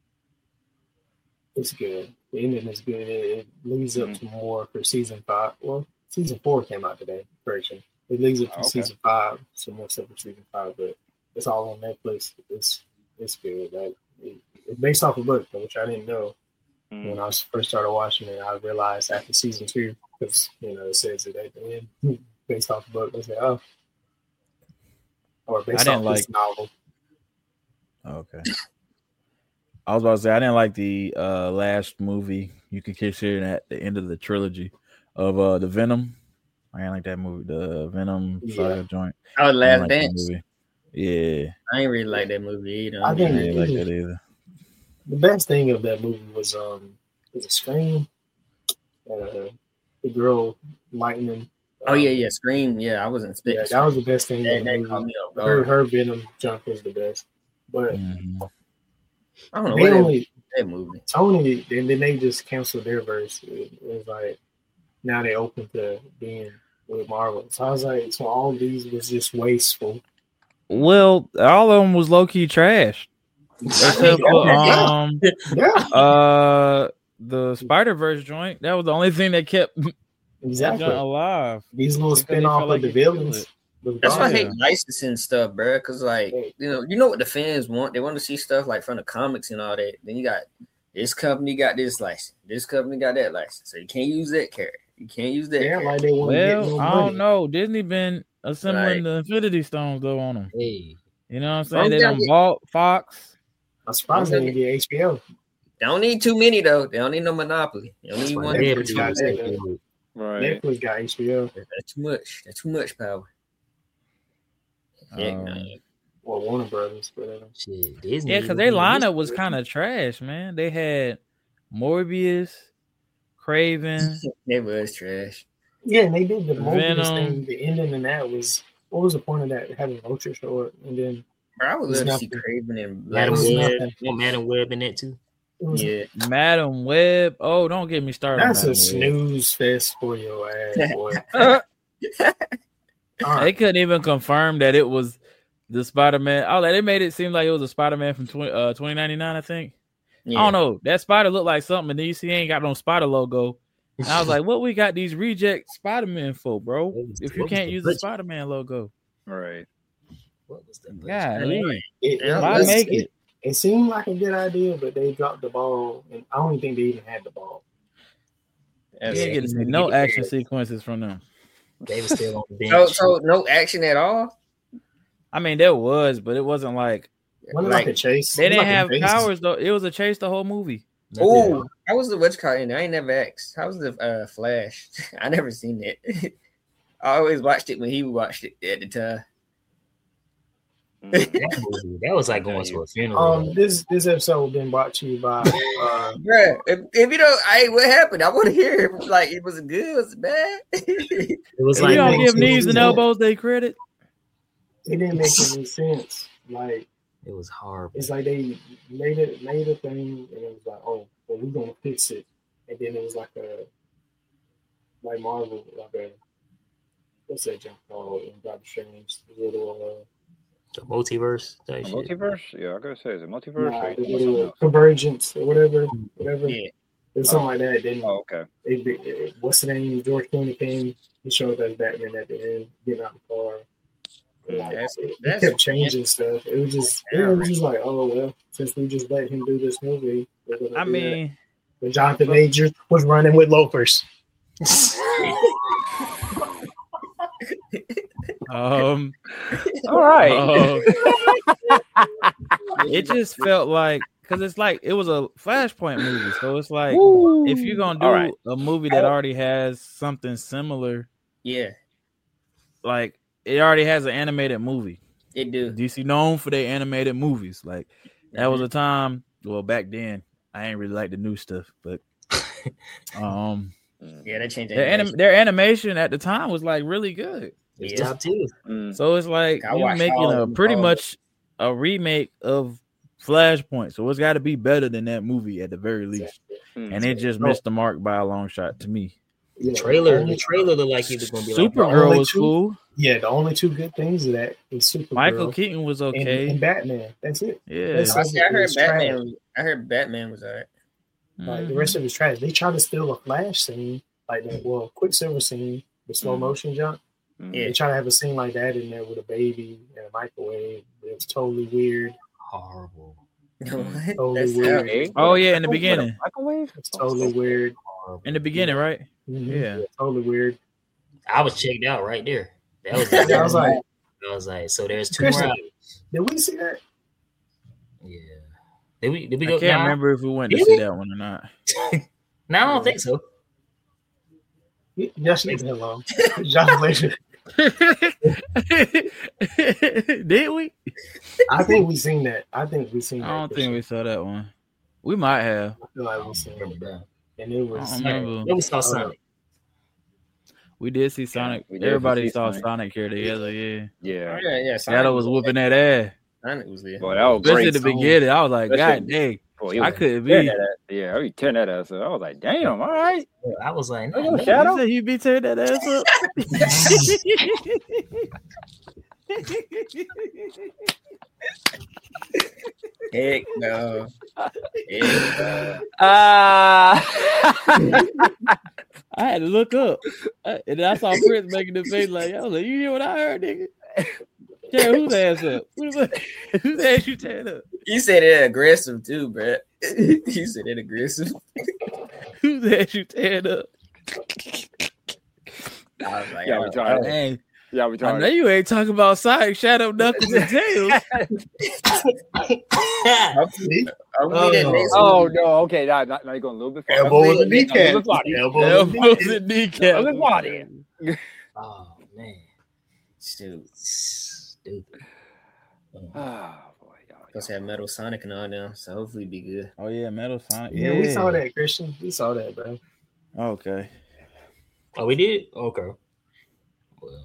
it's good. The ending is good. It, it leads up mm-hmm. to more for season five. Well, season four came out today. Version. It leads up to okay. season five. Some more stuff for season five, but it's all on Netflix. It's it's good. Like it, it's based off a book, which I didn't know mm-hmm. when I first started watching it. I realized after season two, because you know it says it at the end, based off a book. I said, oh. Or based I didn't off like this novel. Okay. I was about to say I didn't like the uh, last movie. You could consider that the end of the trilogy of uh, the Venom. I didn't like that movie, the Venom yeah. saga joint. Oh, Last like Dance. Yeah, I ain't really like that movie either. I didn't really like that either. The best thing of that movie was um, was a Scream. Uh, the girl lightning. Oh yeah, yeah, Scream. Yeah, I wasn't expecting. Yeah, that was the best thing. That, that her, her Venom jump was the best. But mm-hmm. I don't know they what only, that movie. Tony, and then they just canceled their verse. It, it was like now they open to being with Marvel. So I was like, so all of these was just wasteful. Well, all of them was low key trash. Except for, um, yeah. uh, the Spider Verse joint. That was the only thing that kept Exactly. that joint alive. These little Because they spin off felt of like the you could kill villains. it. was That's why I gone. hate licensing stuff, bro. Because like you know, you know what the fans want. They want to see stuff like from the comics and all that. Then you got this company got this license. This company got that license. So you can't use that character. You can't use that. Yeah, character. like they want to get Well, more I money. don't know. Disney been assembling Right. the Infinity Stones though on them. Hey, You know what I'm Bro, saying? They you done gotta get- bought Fox. I'm surprised they didn't get H B O. They don't need too many though. They don't need no monopoly. They don't need one. Netflix Netflix got got that, that. though. Right. Netflix got H B O. That's too much. That's too much power. Yeah, Um, no. Well, Warner Brothers, but uh, Shit, Disney. Yeah, because their lineup was kind of trash, man. They had Morbius, Craven. It was trash. yeah, and they did the Morbius Venom. thing. The ending in that was what was the point of that? Having Ultra short, and then Bro, I would It's love to see nothing. Craven and Madam It's Black. Web. nothing. Want Madam Web in that too? it was Yeah, Madam Web. Oh, don't get me started. on that's a Madam Web. snooze fest for your ass, boy. All They right. couldn't even confirm that it was the Spider-Man. Oh, they made it seem like it was a Spider-Man from twenty, uh, twenty ninety-nine, I think. yeah. I don't know. That spider looked like something, and then you see he ain't got no spider logo. And I was like, what we got these reject Spider-Man for, bro? What was- If you what was can't the use the budget? Spider-Man logo. Right. What was that? Yeah, Anyway. It, Yeah, it, why let's- make it? it seemed like a good idea, but they dropped the ball, and I don't even think they even had the ball. You That's ain't getting to see no action sequences from them. They were still on the bench. So, so no action at all. I mean, there was, but it wasn't like Wasn't it like, a chase. they It was didn't like a have chase. powers though. It was a chase the whole movie. Oh, how was the what's called in there? I ain't never asked. How was the uh, Flash? I never seen it. I always watched it when he watched it at the time. Mm. that, movie, that was like going to a funeral. Um, this this episode been brought to you by uh, Bruh, if, if you don't, I what happened? I want to hear it. Like, it was good, was it bad? it was You like don't makes give sense. knees and elbows they credit. it didn't make any sense. Like it was horrible. it's like they made it made a thing, and it was like, oh, well, we're gonna fix it, and then it was like a like Marvel, like a what's that jump called in Doctor Strange, the little The multiverse. A That shit. multiverse? Yeah, I gotta say, is it uh, multiverse? nah, or the you think little something convergence or whatever, whatever. Yeah. It's something like that. Then else? Oh, okay. it, it, it- what's the name? George Clooney came. He showed us Batman at the end, getting out the car. Like, That's- it, that's- it kept changing stuff. It was just, it was just like, oh well, since we just let him do this movie, we're gonna I do mean, that. But Jonathan Majors was running with loafers. um, All right. uh, it just felt like because it's like it was a Flashpoint movie, so it's like if you're gonna do All right. a movie that already has something similar, Yeah, like it already has an animated movie. it do. D C known for their animated movies. Like that was a time. Well, back then I ain't really like the new stuff, but um, Yeah, that changed. their anim- their animation at the time was like really good. It's Yeah. top two. Mm. So it's like I you're watched making all a of them, pretty all of much a remake of Flashpoint. So it's got to be better than that movie at the very least. Mm. And it just missed the mark by a long shot to me. Yeah, The trailer, only- the trailer looked like it was gonna be like Supergirl only was two- cool. Yeah, the only two good things of that is Supergirl Michael Keaton was and, okay. and Batman. That's it. Yeah. That's- I, see, I heard It's Batman. trash. was- I heard Batman was alright. Like Mhm. the rest of it's trash. They try to steal a Flash scene, like that. Well, Quicksilver scene, the slow Mhm. motion jump. Mm. Yeah. They try to have a scene like that in there with a baby and a microwave. It's totally weird. horrible. What? Totally That's weird. Hey, Oh yeah, in the with a beginning. Microwave? It's totally weird. horrible. In the beginning, right? Mhm. Yeah. totally weird. I was checked out right there. That was. I was like, I was like, so there's two Christian, more hours. did we see that? Yeah. Did we? Did we I go? can't nah. remember if we went to Did see we? that one or not. No, I don't think so. Just leave it alone. Just leave it. Did we? I think we seen that. I think we seen that. I don't think we Christian. saw that one. We might have. I feel like we seen Remember it. that. And it I was. don't remember. Then we saw Sonic. We did see Sonic. we did Everybody see saw Sonic. Sonic here together. Yeah. Yeah. Oh, yeah, yeah. Shadow was whooping that ass. Sonic was there. Boy, that was Especially great. at the beginning. I was like, Especially- God dang. Boy, he I was couldn't tearing be. that ass- Yeah, I was tearing that ass up. I was like, damn, all right. I was like, Look nah, at nah. Shadow. You said you be tearing that ass up. Heck no. Heck no. Ah. I had to look up, I, and I saw Prince making the face like, I was like, "You hear what I heard, nigga? Tear whose ass up? Who's whose ass you tearing up? You said it aggressive too, bro. You said it aggressive. Whose ass you tearing up?" I was like, Yeah, oh, we tried. Hey, Yeah, we I tried. know you ain't talking about Sonic, Shadow, Knuckles, and Tails. See? Are we that next Oh week? no, okay, now, now, now you're going a little bit far. Elbow in the Now, kneecap. let's fly then. Elbow in the Elbows kneecap. and kneecap. Let's fly then. Oh man, Shoot. stupid. Oh boy, y'all. Supposed to have Metal Sonic and all them, so hopefully be good. Oh yeah, Metal Sonic. Yeah, we saw that, Christian. We saw that, bro. Okay. Oh, we did. Okay. Well,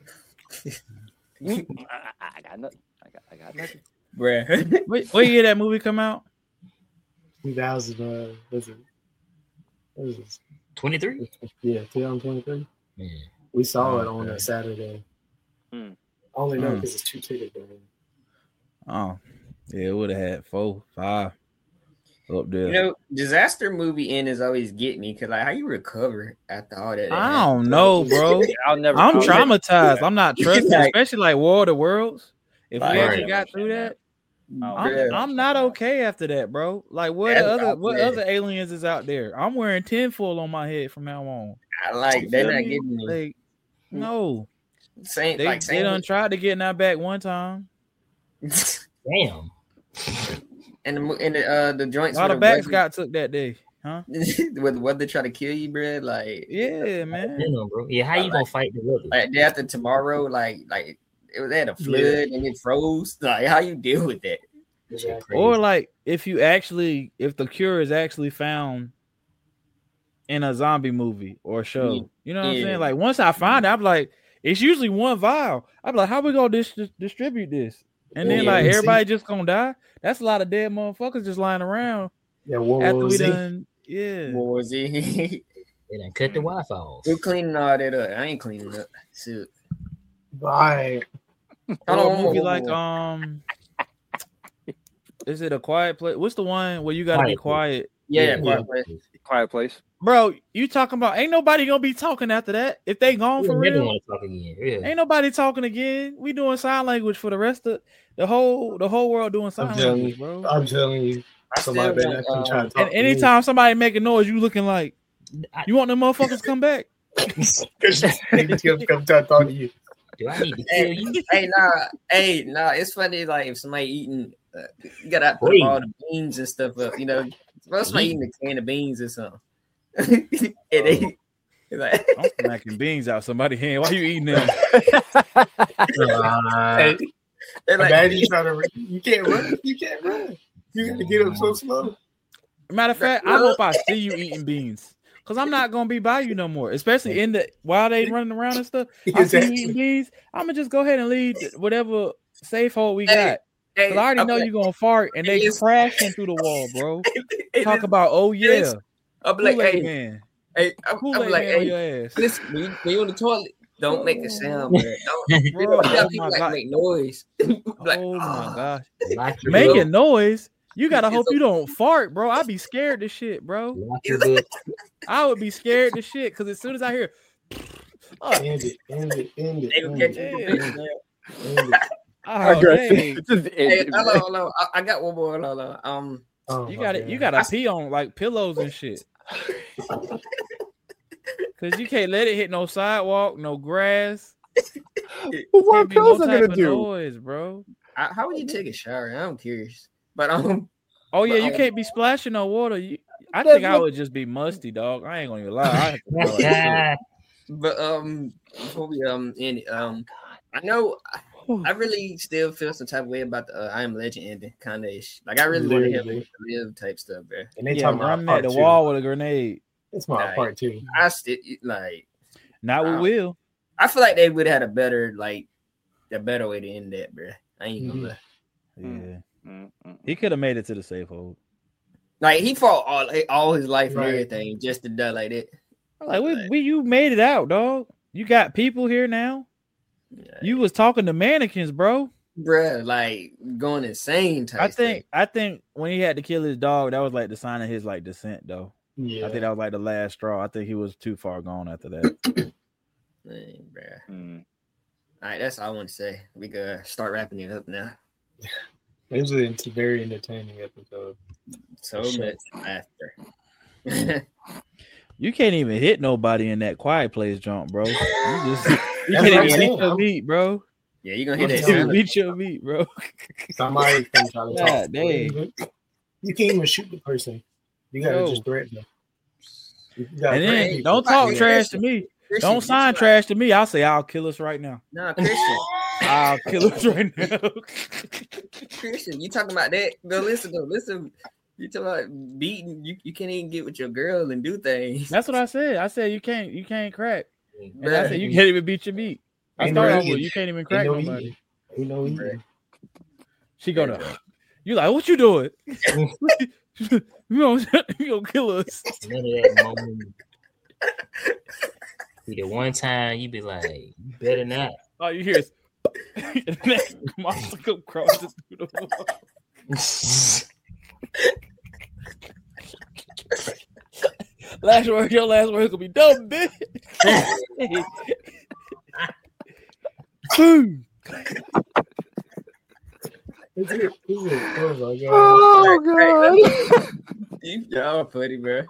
I, I got nothing. I got, I got nothing. Bruh. Wait, what year that movie come out? two thousand, uh, was it? What was this? twenty-three. Yeah, twenty twenty-three. Yeah. We saw Oh, it on okay. a Saturday. Hmm. I only know Hmm. because it's two tickets, bro. Oh, yeah, it would have had four, five up there. You know, disaster movie end is always get me because like how you recover after all that. I don't know, bro. I'll never. I'm I'll never- traumatized. I'm not trusting, Like- especially like War of the Worlds. If we Like- actually Right. got through that, Oh, I'm, Yeah. I'm not okay after that, bro. Like what That's other out what there. other aliens is out there? I'm wearing tinfoil on my head from now on. I like You they're feel not me? getting me. Like, no, Same they like they same done tried to get in our back one time. Damn. and the mo- and the uh the A joints lot with of the backs budget- got took that day, huh? with what they try to kill you, bro. Like Yeah, man. Damn, bro. Yeah, how you gonna fight the weather? like day after tomorrow, like like it was they had a flood Yeah. and it froze. Like how you deal with that? Exactly. Or like if you actually if the cure is actually found in a zombie movie or show. Yeah. You know what I'm Yeah. saying? Like once I find it, I'm like, it's usually one vial. I'm like, how we gonna dis- dis- distribute this? And then Yeah, like we see- everybody just gonna die. That's a lot of dead motherfuckers just lying around Yeah, World after War we Z. done. Yeah. What was it? They done cut the Wi-Fi off. We're cleaning all that up. I ain't cleaning up. Shoot. Right. Or Hold a on, movie whoa, whoa, like whoa. um, is it A Quiet Place? What's the one where you gotta be Quiet quiet? Yeah, Yeah. Quiet Place. Quiet place. Bro, you talking about ain't nobody gonna be talking after that if they gone for never real. want to talk again. Yeah. Ain't nobody talking again. We doing sign language for the rest of the whole the whole world doing sign I'm telling language, you. bro. I'm telling you. I Somebody still better want, not come try to um, talk And anytime somebody make a noise, you looking like you want them motherfuckers to come back. Because they come come try to talk to you. Do I need to kill Hey, you? hey, nah, hey, nah. It's funny, like if somebody eating, uh, you gotta put Wait. all the beans and stuff up. You know, suppose somebody eating a can of beans or something. and they, it's like, I'm smacking beans out somebody's hand. Why you eating them? Hey, they're like, imagine trying to. You can't run. You can't run. You got to get up so slow. Matter of fact, I hope I see you eating beans. Cause I'm not gonna be by you no more, especially in the while they running around and stuff. I see you eating beans. I'm gonna just go ahead and leave whatever safe hole we Hey, got. hey, Cause I already know I'm you gonna fart and they Hey, listen. crashing through the wall, bro. Hey, Talk listen, about oh yeah, listen. I'm like, Kool-Aid hey, man, hey, I'm, I'm Kool-Aid like, man on hey, your ass. listen, when you, when you on the toilet, don't make a sound, bro. Don't. You Bro, know, oh people my like God. make noise. like, Oh my ah. gosh. Lock your Making book. noise. You gotta It's hope a- you don't fart, bro. I'd be scared to shit, bro. Lock your book. I would be scared to shit because as soon as I hear, oh, End it. End it. End it. They gonna End catch it. you. Yeah. bitch, man. End it. oh dang. Hey, hello, hello. I, I got one more. Hello, hello. Um, Oh, you my got to God. You gotta pee on like pillows and shit. Cause you can't let it hit no sidewalk, no grass. What Can't be no pills are type gonna of do? noise, bro. I, how would you take a shower? I'm curious. But um, Oh yeah, But, you um, can't be splashing no water. You, I That's think I what- would just be musty, dog. I ain't gonna even lie. I have to smell like shit. but um, before we um end it, um, I know I, I really still feel some type of way about the uh, I Am Legend ending, kind of ish. Like I really want to Literally. have to live type stuff, bro. And they Yeah, talking about running part at the two. wall with a grenade. It's my Right. part two. I still like. Not with Wow. Will. I feel like they would have had a better like a better way to end that, bro. I ain't gonna Mhm. lie. Yeah, Mm, mm, mm. he could have made it to the safe hold. Like he fought all all his life Right. and everything just to die like that. Like we, we, you made it out, dog. You got people here now. Yeah. You was talking to mannequins, bro. bruh, like going insane type I think thing. I think when he had to kill his dog, that was like the sign of his like descent, though. Yeah. I think that was like the last straw. I think he was too far gone after that. Man, bruh. Mm. All right, that's all I want to say. We gotta start wrapping it up now. It was a very entertaining episode. So Sure. much laughter. You can't even hit nobody in that quiet place jump, bro. You just you That's can't what even I'm beat saying. your meat, bro. Yeah, you're gonna hit that You can't even sound. beat your meat, bro. Somebody can try to talk. God dang. You can't even shoot the person. You gotta No. just threaten them. You gotta And threaten then people. don't talk trash to me. Christian, Don't you sign talk- trash to me. I'll say I'll kill us right now. Nah, Christian. I'll kill us right now. Christian, you talking about that? Go listen, go listen. You talking about beating? You, you can't even get with your girl and do things. That's what I said. I said you can't you can't crack. And I Bruh. said you can't even beat your meat. I Ain't started no off with eating. you can't even Ain't crack no nobody. eating. Ain't no eating. She go to you like what you doing? you gonna you gonna kill us? None of that moment. Be the one time you be like, you better not. All you hear is and the next monster come crashing through the wall. Last word, your last word gonna be dumb, bitch. Boom. Is it? Is it? Oh my god. Oh god. You- Y'all funny, bro.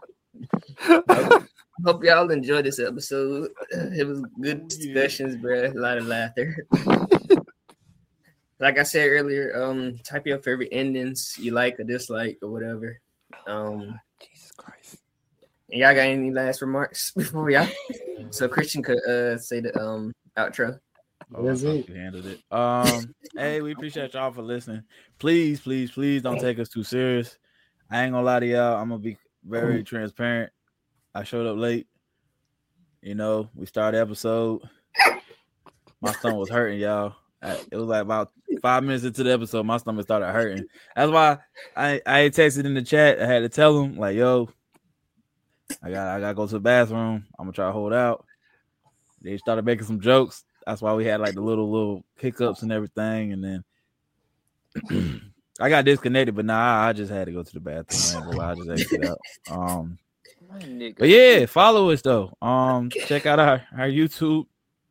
Hope y'all enjoyed this episode. It was good discussions, bro. A lot of laughter. Like I said earlier, um, type your favorite endings you like or dislike or whatever. Um, Jesus Christ. and y'all got any last remarks before y'all? So Christian could uh say the um outro. Oh, That's I thought it. you handled it. Um, hey, we appreciate y'all for listening. Please, please, please don't take us too serious. I ain't gonna lie to y'all. I'm gonna be very transparent. I showed up late. You know, we started the episode. My stomach was hurting, y'all. I, it was like about five minutes into the episode, my stomach started hurting. That's why I I had texted in the chat. I had to tell them like, "Yo, I got I gotta go to the bathroom. I'm gonna try to hold out." They started making some jokes. That's why we had like the little little hiccups and everything, and then I got disconnected. But nah, I just had to go to the bathroom. I ain't gonna lie, I just exited out. Um, but yeah, follow us though. Um, check out our our YouTube.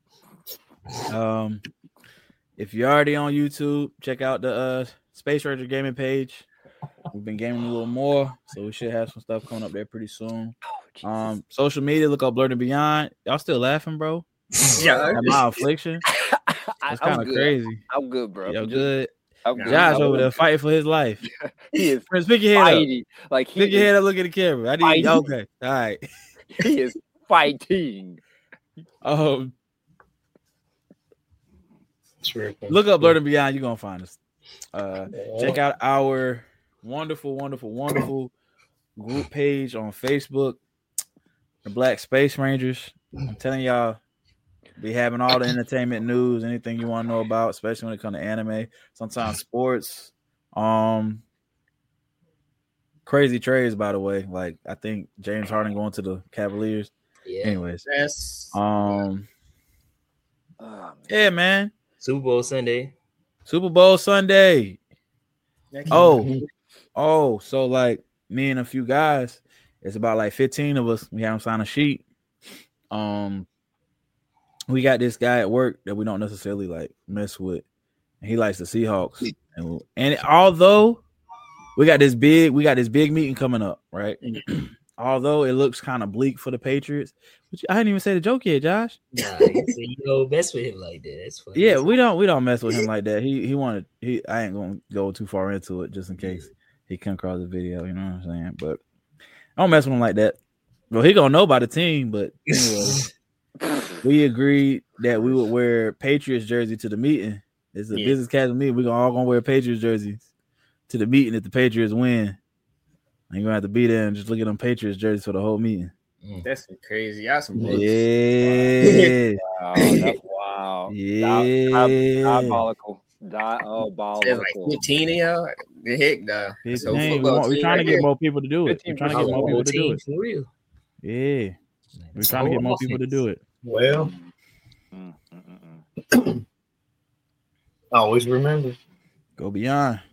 Um, if you're already on YouTube, check out the uh Space Ranger gaming page. We've been gaming a little more, so we should have some stuff coming up there pretty soon. Um, social media, look up Blurred and Beyond. Y'all still laughing, bro? Yeah, At my affliction. I, That's I'm kind of good. crazy. I'm good, bro. Yo, good. I'm good. Josh I'm over there good. fighting for his life. He is Prince, pick your head up. fighting. Like he Pick your is, head up. Look at the camera. I need. Fighting. Okay. All right. he is fighting. Um, Sure. look up Blurred and Beyond. You're gonna find us. Uh, check out our wonderful, wonderful, wonderful group page on Facebook, the Black Space Rangers. I'm telling y'all, be having all the entertainment news, anything you want to know about, especially when it comes to anime, sometimes sports. Um, crazy trades, by the way. Like I think James Harden going to the Cavaliers. Yeah. Anyways, that's um, Oh, man. yeah, man. Super Bowl Sunday. Super Bowl Sunday. that's- Oh, oh, so like me and a few guys, it's about like fifteen of us. We have them sign a sheet. Um, we got this guy at work that we don't necessarily like mess with. And he likes the Seahawks. And, and although we got this big, we got this big meeting coming up, right? Although it looks kind of bleak for the Patriots, which I didn't even say the joke yet, Josh. Nah, you say you don't mess with him like that. That's funny. Yeah, we don't we don't mess with him like that. He he wanted he I ain't gonna go too far into it just in case he come across the video, you know what I'm saying? But I don't mess with him like that. Well, he gonna know about the team, but anyway, we agreed that we would wear Patriots jersey to the meeting. It's a Yeah. business casual meeting. We're all gonna wear Patriots jerseys to the meeting if the Patriots win. And you're gonna have to be there and just look at them Patriots jerseys for the whole meeting. That's crazy. Y'all some bullshit. Yeah. Wow, that's wow. Yeah. Diabolical. There's Diabolical. like fifteen of y'all. The heck, though. Big So name. We football want, we're team trying right to get here. more people to do it. We're trying to get more people to do team it. for real. Yeah. We're trying to get more people to do it. Well, Mm, mm, mm, mm. Always remember. Go beyond.